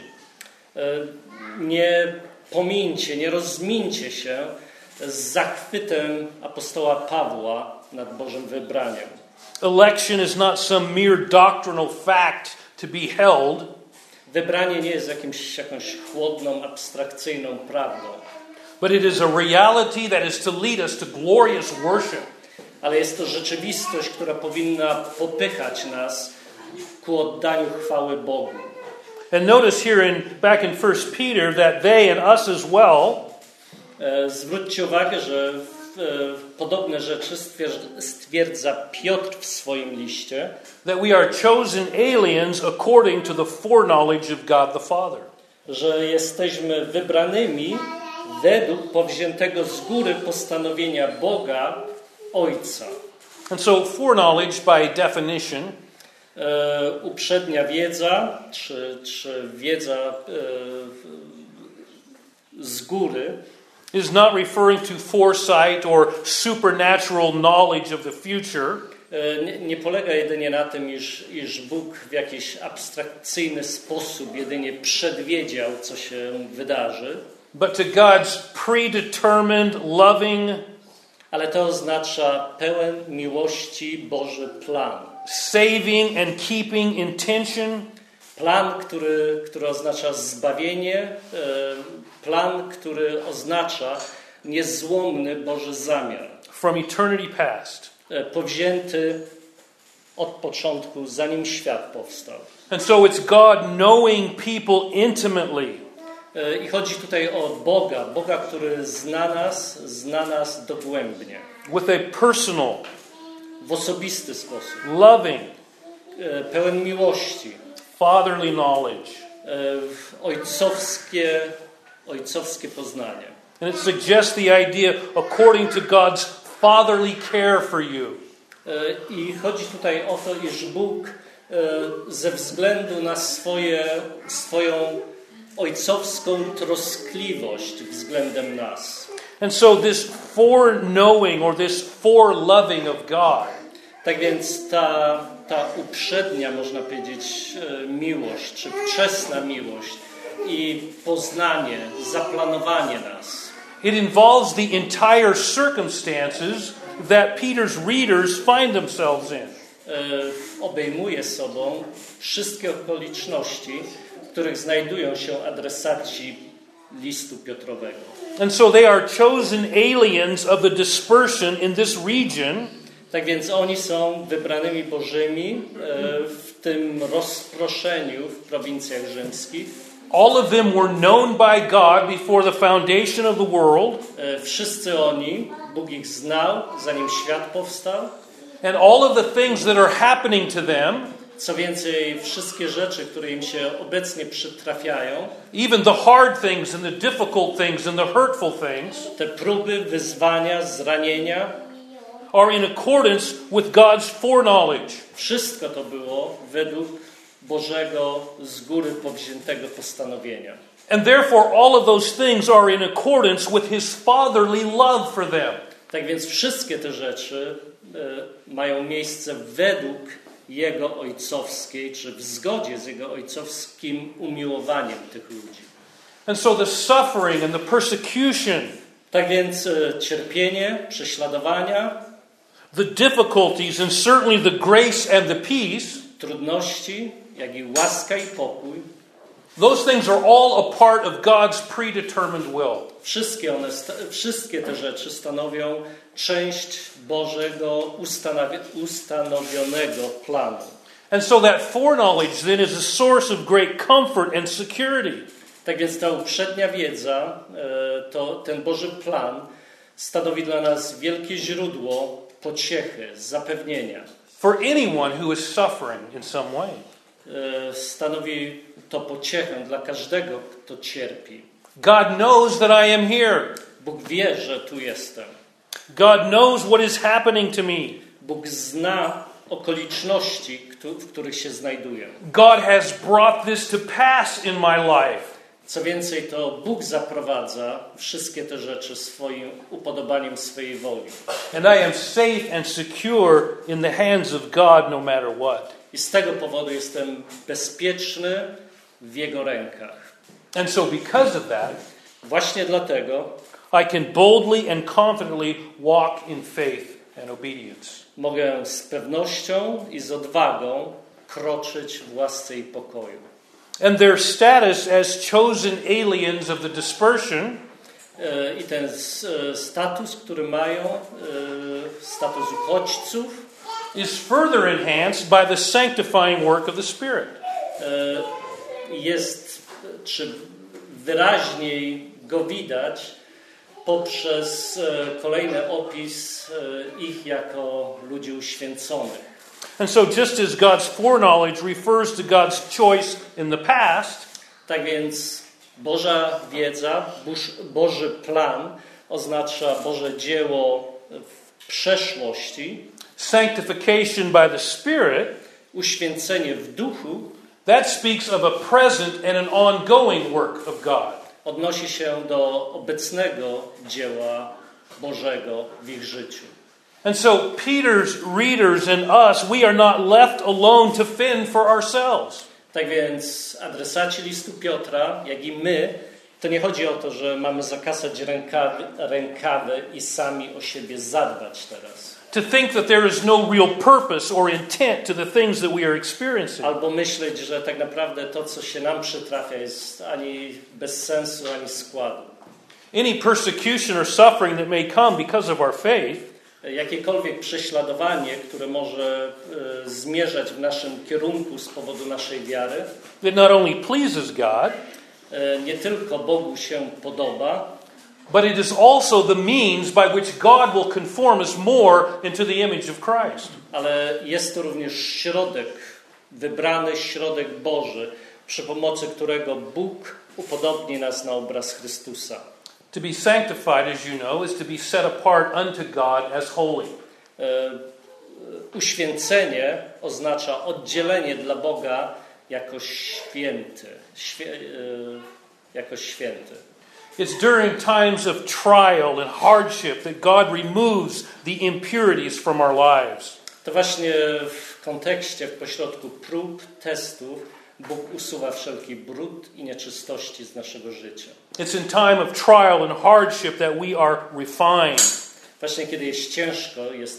Nie pomińcie, nie rozmińcie się z zachwytem apostoła Pawła nad Bożym wybraniem. Election is not some mere doctrinal fact to be held. Wybranie nie jest jakąś chłodną, abstrakcyjną prawdą. But it is a reality that is to lead us to glorious worship. Ale jest to rzeczywistość, która powinna popychać nas ku oddaniu chwały Bogu. And notice here back in 1 Peter that they and us as well. Zwróćcie uwagę, że podobne rzeczy stwierdza Piotr w swoim liście. That we are chosen aliens according to the foreknowledge of God the Father. Że jesteśmy wybranymi według powziętego z góry postanowienia Boga Ojca. And so foreknowledge by definition uprzednia wiedza, czy wiedza z góry is not referring to foresight or supernatural knowledge of the future. Nie polega jedynie na tym, iż Bóg w jakiś abstrakcyjny sposób jedynie przedwiedział, co się wydarzy. But to God's predetermined, loving, ale to oznacza pełen miłości Boży plan. Saving and keeping intention. Plan, który oznacza zbawienie, plan, który oznacza niezłomny Boży zamiar. From eternity past. Powzięty od początku, zanim świat powstał. And so it's God knowing people intimately. I chodzi tutaj o Boga, który zna nas dogłębnie. With a personal, w osobisty sposób. Loving, pełen miłości. Fatherly knowledge. Ojcowskie poznanie. And it suggests the idea according to God's fatherly care for you. I chodzi tutaj o to, iż Bóg ze względu na swoją ojcowską troskliwość względem nas. And so this foreknowing or this foreloving of God. Tak więc ta uprzednia, można powiedzieć, miłość, czy wczesna miłość i poznanie, zaplanowanie nas. It involves the entire circumstances that Peter's readers find themselves in. Obejmuje sobą wszystkie okoliczności, w których znajdują się adresaci listu Piotrowego. And so they are chosen aliens of the dispersion in this region. Tak więc oni są wybranymi Bożymi w tym rozproszeniu w prowincjach rzymskich. All of them were known by God before the foundation of the world. Wszyscy oni, Bóg ich znał, zanim świat powstał. And all of the things that are happening to them, co więcej, wszystkie rzeczy, które im się obecnie przytrafiają, even the hard things and the difficult things and the hurtful things, te próby, wyzwania, zranienia, are in accordance with God's foreknowledge. Wszystko to było według Bożego z góry powziętego postanowienia. And therefore all of those things are in accordance with his fatherly love for them. Tak więc wszystkie te rzeczy mają miejsce według jego ojcowskiej, czy w zgodzie z jego ojcowskim umiłowaniem tych ludzi. And so the suffering and the persecution, tak więc cierpienie, prześladowania, the difficulties and certainly the grace and the peace, trudności, jak i łaska i pokój, Those things are all a part of God's predetermined will. Wszystkie te rzeczy stanowią część Bożego ustanowionego planu. And so that foreknowledge then is a source of great comfort and security. Tak więc ta uprzednia wiedza, ten Boży plan stanowi dla nas wielkie źródło pociechy, zapewnienia. For anyone who is suffering in some way. Stanowi to pociechę dla każdego, kto cierpi. God knows that I am here. Bóg wie, że tu jestem. God knows what is happening to me. Bóg zna okoliczności, w których się znajduję. God has brought this to pass in my life. Co więcej, to Bóg zaprowadza wszystkie te rzeczy swoim upodobaniem swojej woli. And I am safe and secure in the hands of God no matter what. I z tego powodu jestem bezpieczny w Jego rękach. And so because of that, właśnie dlatego I can boldly and confidently walk in faith and obedience. Mogę z pewnością i z odwagą kroczyć w łasce i pokoju. And their status as chosen aliens of the dispersion I ten status, który mają, status uchodźców, is further enhanced by the sanctifying work of the Spirit. Czy wyraźniej go widać poprzez kolejny opis ich jako ludzi uświęconych. And so just as God's foreknowledge refers to God's choice in the past, tak więc Boża wiedza, Boży plan oznacza Boże dzieło w przeszłości. Sanctification by the Spirit, uświęcenie w duchu, that speaks of a present and an ongoing work of God. Odnosi się do obecnego dzieła Bożego w ich życiu. And so Peter's readers and us, we are not left alone to fend for ourselves. Tak więc adresaci listu Piotra, jak i my, to nie chodzi o to, że mamy zakasać rękawy i sami o siebie zadbać teraz. To think that there is no real purpose or intent to the things that we are experiencing. Albo myśleć, że tak naprawdę to, co się nam przytrafia, jest ani bez sensu, ani składu. Any persecution or suffering that may come because of our faith, jakiekolwiek prześladowanie, które może zmierzać w naszym kierunku z powodu naszej wiary, it not only pleases God, nie tylko Bogu się podoba, but it is also the means by which God will conform us more into the image of Christ. Ale jest to również środek, wybrany środek Boży, przy pomocy którego Bóg upodobni nas na obraz Chrystusa. To be sanctified, as you know, is to be set apart unto God as holy. Uświęcenie oznacza oddzielenie dla Boga jako święty. Jako święty. It's during times of trial and hardship that God removes the impurities from our lives. To właśnie w kontekście, w pośrodku prób, testów, Bóg usuwa wszelki brud i nieczystości z naszego życia. It's in time of trial and hardship that we are refined. Właśnie kiedy jest ciężko,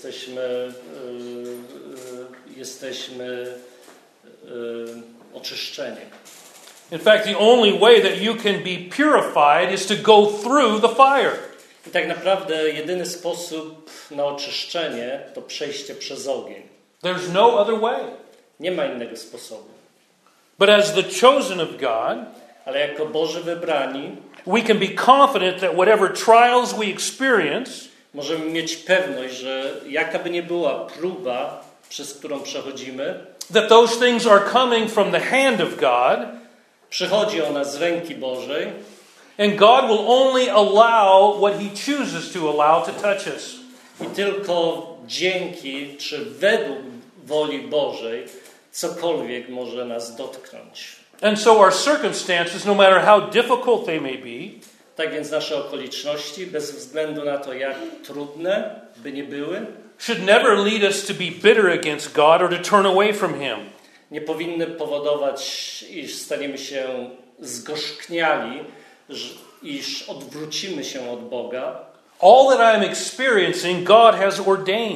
jesteśmy oczyszczeni. In fact, the only way that you can be purified is to go through the fire. I tak naprawdę jedyny sposób na oczyszczenie to przejście przez ogień. There's no other way. Nie ma innego sposobu. But as the chosen of God, ale jako Boży wybrani, we can be confident that whatever trials we experience, możemy mieć pewność, że jaka by nie była próba, przez którą przechodzimy, that those things are coming from the hand of God, przychodzi ona z ręki Bożej, and God will only allow what He chooses to allow to touch us. I tylko dzięki, czy według woli Bożej, cokolwiek może nas dotknąć. And so our circumstances, no matter how difficult they may be, tak więc nasze okoliczności, bez względu na to, jak trudne by nie były, should never lead us to be bitter against God or to turn away from Him. Nie powinny powodować, iż staniemy się zgorzkniali, iż odwrócimy się od Boga. All that I am experiencing, God has ordained.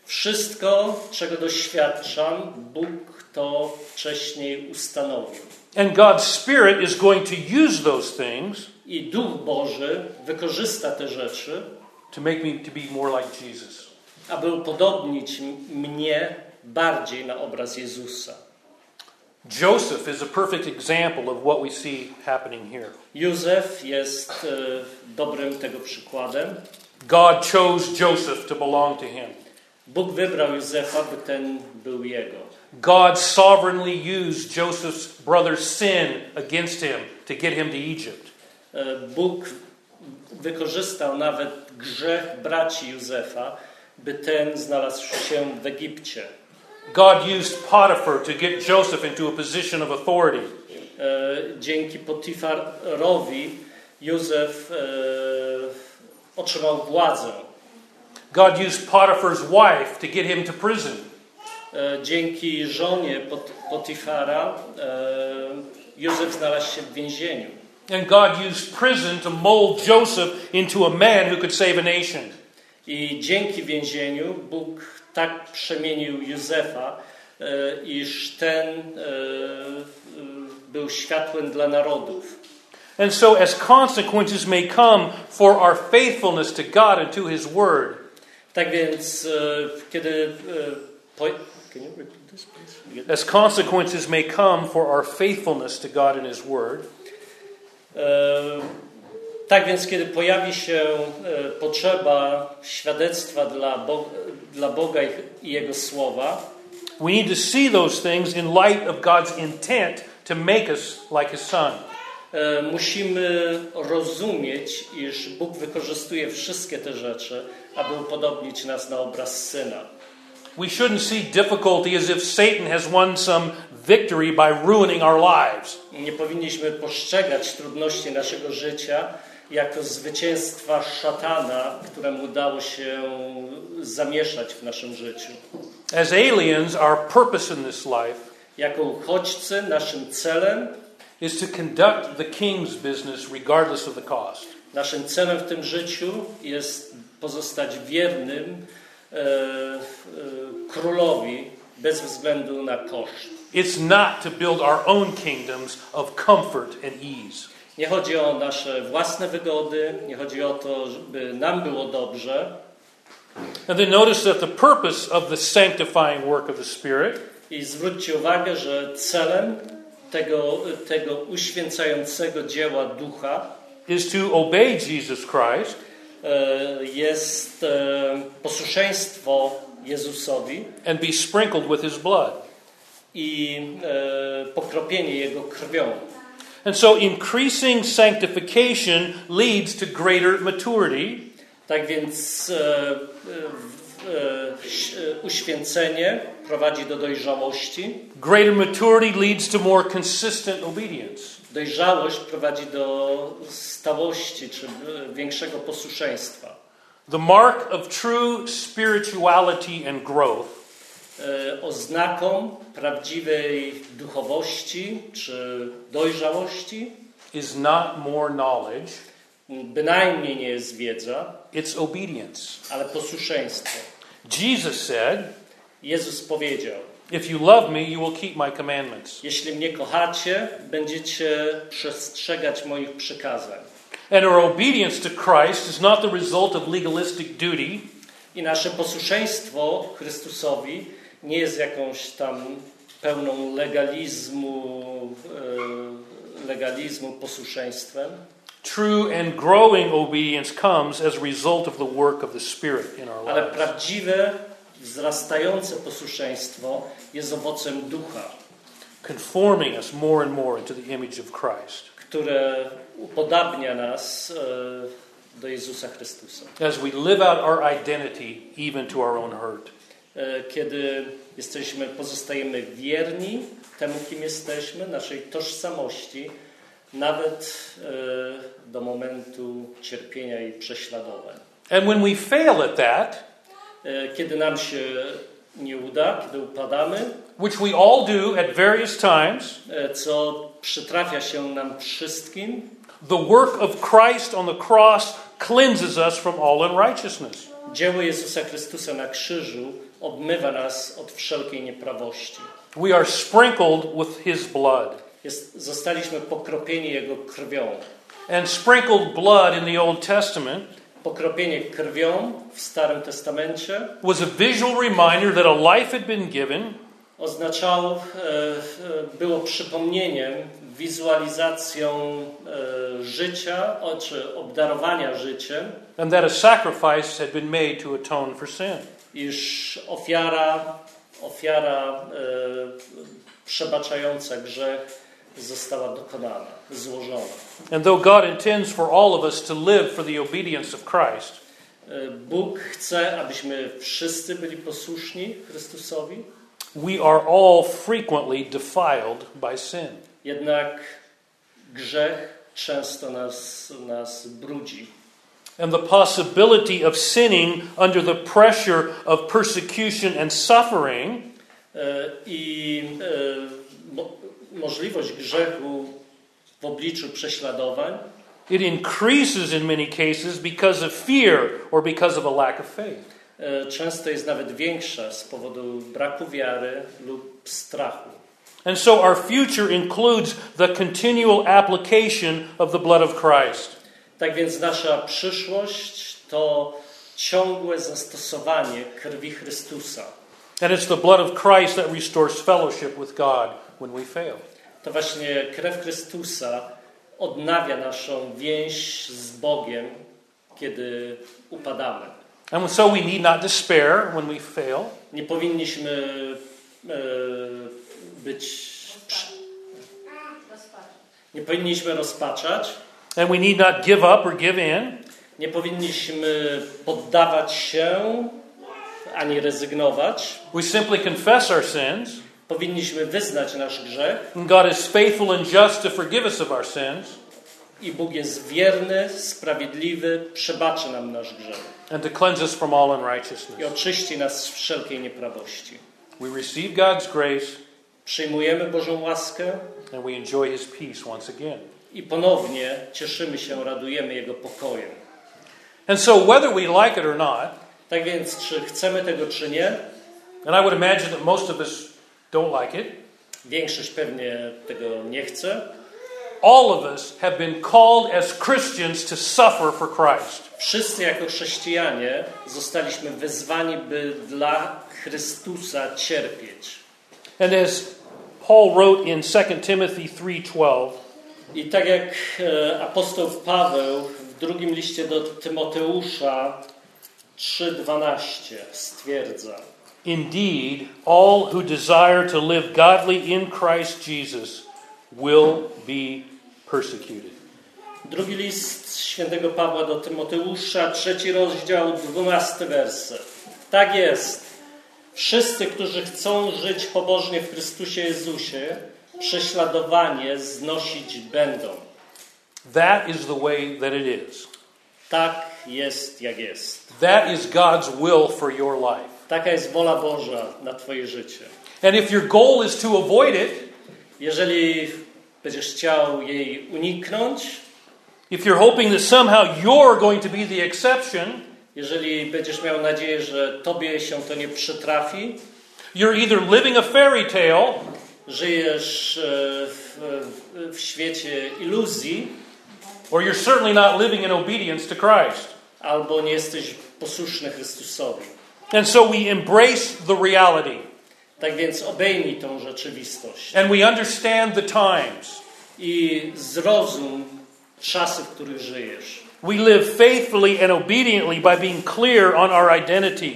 Wszystko, czego doświadczam, Bóg to wcześniej ustanowił. And God's Spirit is going to use those things I Duch Boży wykorzysta te rzeczy, to make me to be more like Jesus. aby upodobnić mnie bardziej na obraz Jezusa. Joseph is a perfect example of what we see happening here. Józef jest dobrym tego przykładem. God chose Joseph to belong to him. Bóg wybrał Józefa, by ten był jego. God sovereignly used Joseph's brother's sin against him to get him to Egypt. Bóg wykorzystał nawet grzech braci Józefa, by ten znalazł się w Egipcie. God used Potiphar to get Joseph into a position of authority. Dzięki Potifarowi Józef otrzymał władzę. God used Potiphar's wife to get him to prison. Dzięki żonie Potifara Józef znalazł się w więzieniu. And God used prison to mold Joseph into a man who could save a nation. I dzięki więzieniu Bóg tak przemienił Józefa, iż ten był światłem dla narodów. And so as consequences may come for our faithfulness to God and to His Word, Tak więc kiedy can you repeat this, please? as consequences may come for our faithfulness to God and His Word, tak więc kiedy pojawi się potrzeba świadectwa dla Boga i Jego Słowa, we need to see those things in light of God's intent to make us like His Son. Musimy rozumieć, iż Bóg wykorzystuje wszystkie te rzeczy, aby upodobnić nas na obraz Syna. We shouldn't see difficulty as if Satan has won some victory by ruining our lives. Nie powinniśmy postrzegać trudności naszego życia jako zwycięstwa szatana, któremu udało się zamieszać w naszym życiu. As aliens, our purpose in this life Jako uchodźcy naszym celem, is to conduct the king's business regardless of the cost. naszym celem w tym życiu jest pozostać wiernym królowi bez względu na koszt. It's not to build our own kingdoms of comfort and ease. Nie chodzi o nasze własne wygody, nie chodzi o to, żeby nam było dobrze. And then notice that the purpose of the sanctifying work of the Spirit I zwróćcie uwagę, że celem tego uświęcającego dzieła Ducha is to obey Jesus Christ jest posłuszeństwo Jezusowi and be sprinkled with His blood. i pokropienie Jego krwią. And so increasing sanctification leads to greater maturity. Tak więc uświęcenie prowadzi do dojrzałości. Greater maturity leads to more consistent obedience. Dojrzałość prowadzi do stałości czy większego posłuszeństwa. The mark of true spirituality and growth Oznaką prawdziwej duchowości czy dojrzałości is not more knowledge, bynajmniej nie jest wiedza, it's obedience. ale posłuszeństwo. Jesus said, Jezus powiedział: if you love me, you will keep my commandments. jeśli mnie kochacie, będziecie przestrzegać moich przykazań. And our obedience to Christ is not the result of legalistic duty. I nasze posłuszeństwo Chrystusowi nie jest jakąś tam pełną legalizmu posłuszeństwem. True and growing obedience comes as a result of the work of the Spirit in our Ale lives. prawdziwe, wzrastające posłuszeństwo jest owocem Ducha, Conforming us more and more into the image of Christ. które upodabnia nas do Jezusa Chrystusa. As we live out our identity even to our own hurt. Kiedy pozostajemy wierni temu, kim jesteśmy, naszej tożsamości, nawet do momentu cierpienia i prześladowań. And when we fail at that, Kiedy nam się nie uda, kiedy upadamy, which we all do at various times, co przytrafia się nam wszystkim, the work of Christ on the cross cleanses us from all unrighteousness. dzieło Jezusa Chrystusa na krzyżu obmywa nas od wszelkiej nieprawości. We are sprinkled with His blood. Zostaliśmy pokropieni Jego krwią. And sprinkled blood in the Old Testament Pokropienie krwią w Starym Testamencie was a visual reminder that a life had been given oznaczało, było przypomnieniem, wizualizacją życia, czy obdarowania życiem, and that a sacrifice had been made to atone for sin. Iż ofiara przebaczająca grzech została dokonana, złożona. And though God intends for all of us to live for the obedience of Christ, Bóg chce, abyśmy wszyscy byli posłuszni Chrystusowi. we are all frequently defiled by sin. Jednak grzech często nas brudzi. And the possibility of sinning under the pressure of persecution and suffering Możliwość grzechu w obliczu prześladowań it increases in many cases because of fear or because of a lack of faith. Często jest nawet większa z powodu braku wiary lub strachu. And so our future includes the continual application of the blood of Christ. Tak więc nasza przyszłość to ciągłe zastosowanie krwi Chrystusa. And it's the blood of Christ that restores fellowship with God when we fail. To właśnie krew Chrystusa odnawia naszą więź z Bogiem, kiedy upadamy. And so we need not despair when we fail. Nie powinniśmy nie powinniśmy rozpaczać. And we need not give up or give in. Nie powinniśmy poddawać się ani rezygnować. We simply confess our sins. Powinniśmy wyznać nasz grzech. And God is faithful and just to forgive us of our sins. I Bóg jest wierny, sprawiedliwy, przebaczy nam nasz grzech. And to cleanse us from all I unrighteousness. oczyści nas z wszelkiej nieprawości. We receive God's grace. Przyjmujemy Bożą łaskę. And we enjoy His peace once again. I ponownie cieszymy się, radujemy Jego pokojem. And so whether we like it or not, Tak więc, czy chcemy tego, czy nie, and I would imagine that most of us don't like it, większość pewnie tego nie chce, all of us have been called as Christians to suffer for Christ. wszyscy jako chrześcijanie zostaliśmy wezwani, by dla Chrystusa cierpieć. And as Paul wrote in 2 Timothy 3:12, I tak jak apostoł Paweł w drugim liście do Tymoteusza 3:12 stwierdza: indeed, all who desire to live godly in Christ Jesus will be persecuted. Drugi list świętego Pawła do Tymoteusza, 3 rozdział, 12 werset. Tak jest. Wszyscy, którzy chcą żyć pobożnie w Chrystusie Jezusie, prześladowanie znosić będą. That is the way that it is. Tak jest, jak jest. That is God's will for your life. Taka jest wola Boża na twoje życie. And if your goal is to avoid it, Jeżeli będziesz chciał jej uniknąć, if you're hoping that somehow you're going to be the exception, jeżeli będziesz miał nadzieję, że tobie się to nie przytrafi, you're either living a fairy tale, żyjesz w świecie iluzji, or you're certainly not living in obedience to Christ. albo nie jesteś posłuszny Chrystusowi. And so we embrace the reality. Tak więc obejmij tą rzeczywistość And we understand the times. i zrozum czasy, w których żyjesz. We live faithfully and obediently by being clear on our identity.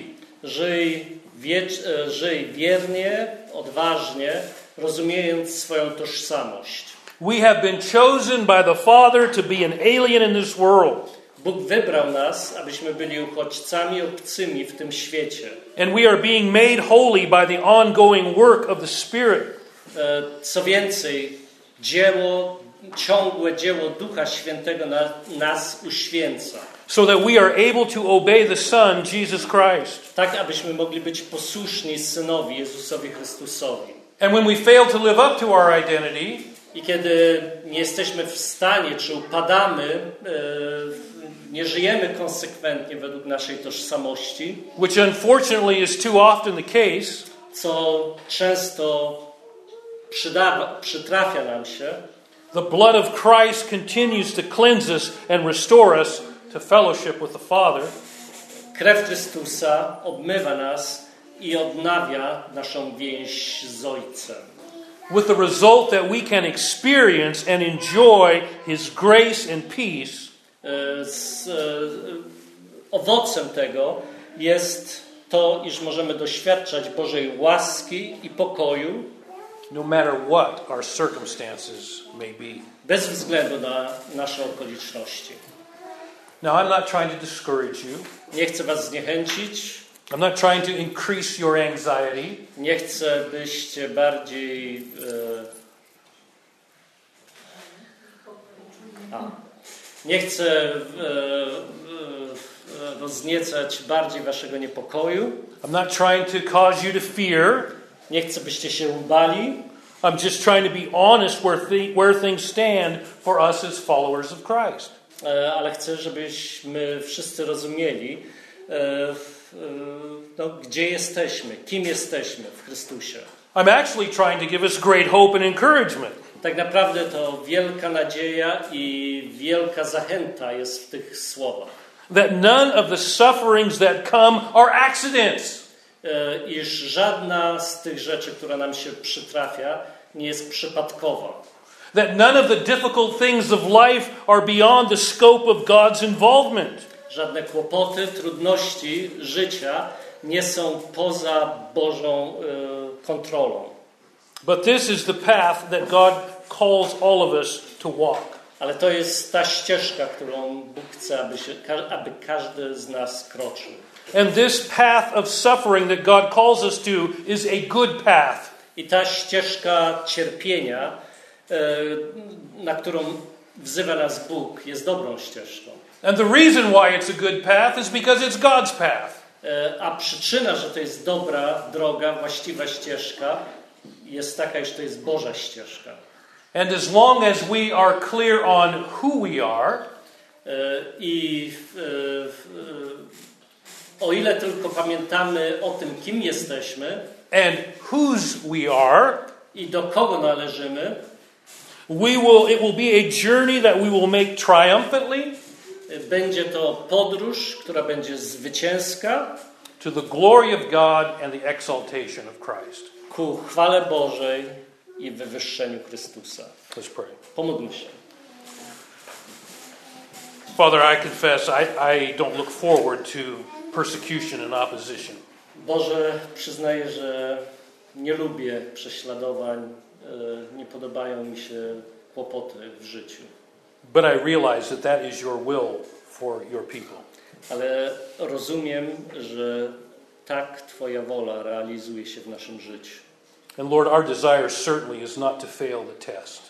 Żyj wiernie, odważnie, rozumiejąc swoją tożsamość. We have been chosen by the Father to be an alien in this world. Bóg wybrał nas, abyśmy byli uchodźcami obcymi w tym świecie. And we are being made holy by the ongoing work of the Spirit. Co więcej, ciągłe dzieło Ducha Świętego nas uświęca. So that we are able to obey the Son, Jesus Christ. Tak, abyśmy mogli być posłuszni Synowi, Jezusowi Chrystusowi. And when we fail to live up to our identity, I kiedy nie jesteśmy w stanie, czy upadamy nie żyjemy konsekwentnie według naszej tożsamości, which unfortunately is too often the case, co często przytrafia nam się, the blood of Christ continues to cleanse us and restore us to fellowship with the Father. krew Chrystusa obmywa nas i odnawia naszą więź z Ojcem. With the result that we can experience and enjoy His grace and peace, Owocem tego jest to, iż możemy doświadczać Bożej łaski i pokoju, no matter what our circumstances may be. bez względu na nasze okoliczności. Now, I'm not trying to discourage you. Nie chcę was zniechęcić, I'm not trying to increase your anxiety. nie chcę, byście bardziej nie chcę rozniecać bardziej waszego niepokoju. I'm not trying to cause you to fear. Nie chcę, byście się bali. I'm just trying to be honest where things stand for us as followers of Christ. Ale chcę, żebyśmy wszyscy rozumieli, gdzie jesteśmy, kim jesteśmy w Chrystusie. I'm actually trying to give us great hope and encouragement. Tak naprawdę to wielka nadzieja i wielka zachęta jest w tych słowach. That none of the sufferings that come are accidents. Iż żadna z tych rzeczy, która nam się przytrafia, nie jest przypadkowa. That none of the difficult things of life are beyond the scope of God's involvement. Żadne kłopoty, trudności życia nie są poza Bożą kontrolą. But this is the path that God calls all of us to walk. Ale to jest ta ścieżka, którą Bóg chce, aby każdy z nas kroczył. And this path of suffering that God calls us to is a good path. I ta ścieżka cierpienia, na którą wzywa nas Bóg, jest dobrą ścieżką. And the reason why it's a good path is because it's God's path. A przyczyna, że to jest dobra droga, właściwa ścieżka, jest taka, iż to jest Boża ścieżka. And as long as we are clear on who we are, o ile tylko pamiętamy o tym, kim jesteśmy and whose we are, i do kogo należymy, it will be a journey that we will make triumphantly. Będzie to podróż, która będzie zwycięska to the glory of God and the exaltation of Christ. Ku chwale Bożej i wywyższeniu Chrystusa. Let's pray. Pomódlmy się. Father, I confess I don't look forward to persecution and opposition. Boże, przyznaję, że nie lubię prześladowań, nie podobają mi się kłopoty w życiu. But I realize that is your will for your people. Ale rozumiem, że tak Twoja wola realizuje się w naszym życiu. And Lord, our desire certainly is not to fail the test.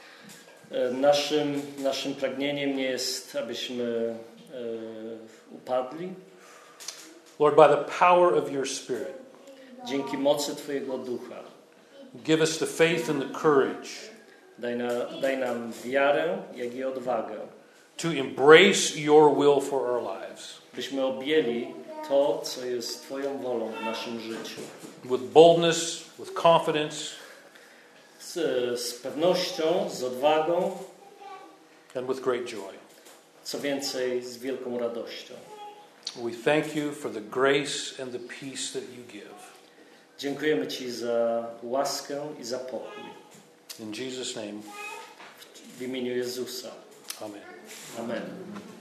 Naszym pragnieniem nie jest, abyśmy upadli. Lord, by the power of your Spirit, dzięki mocy Twojego Ducha, give us the faith and the courage daj nam wiarę, jak i odwagę, to embrace your will for our lives. Byśmy objęli to, co jest Twoją wolą w naszym życiu. With boldness, with confidence, z pewnością, z odwagą, and with great joy. Co więcej, z wielką radością. We thank you for the grace and the peace that you give. Dziękujemy Ci za łaskę i za pokój. In Jesus' name. W imieniu Jezusa. Amen. Amen.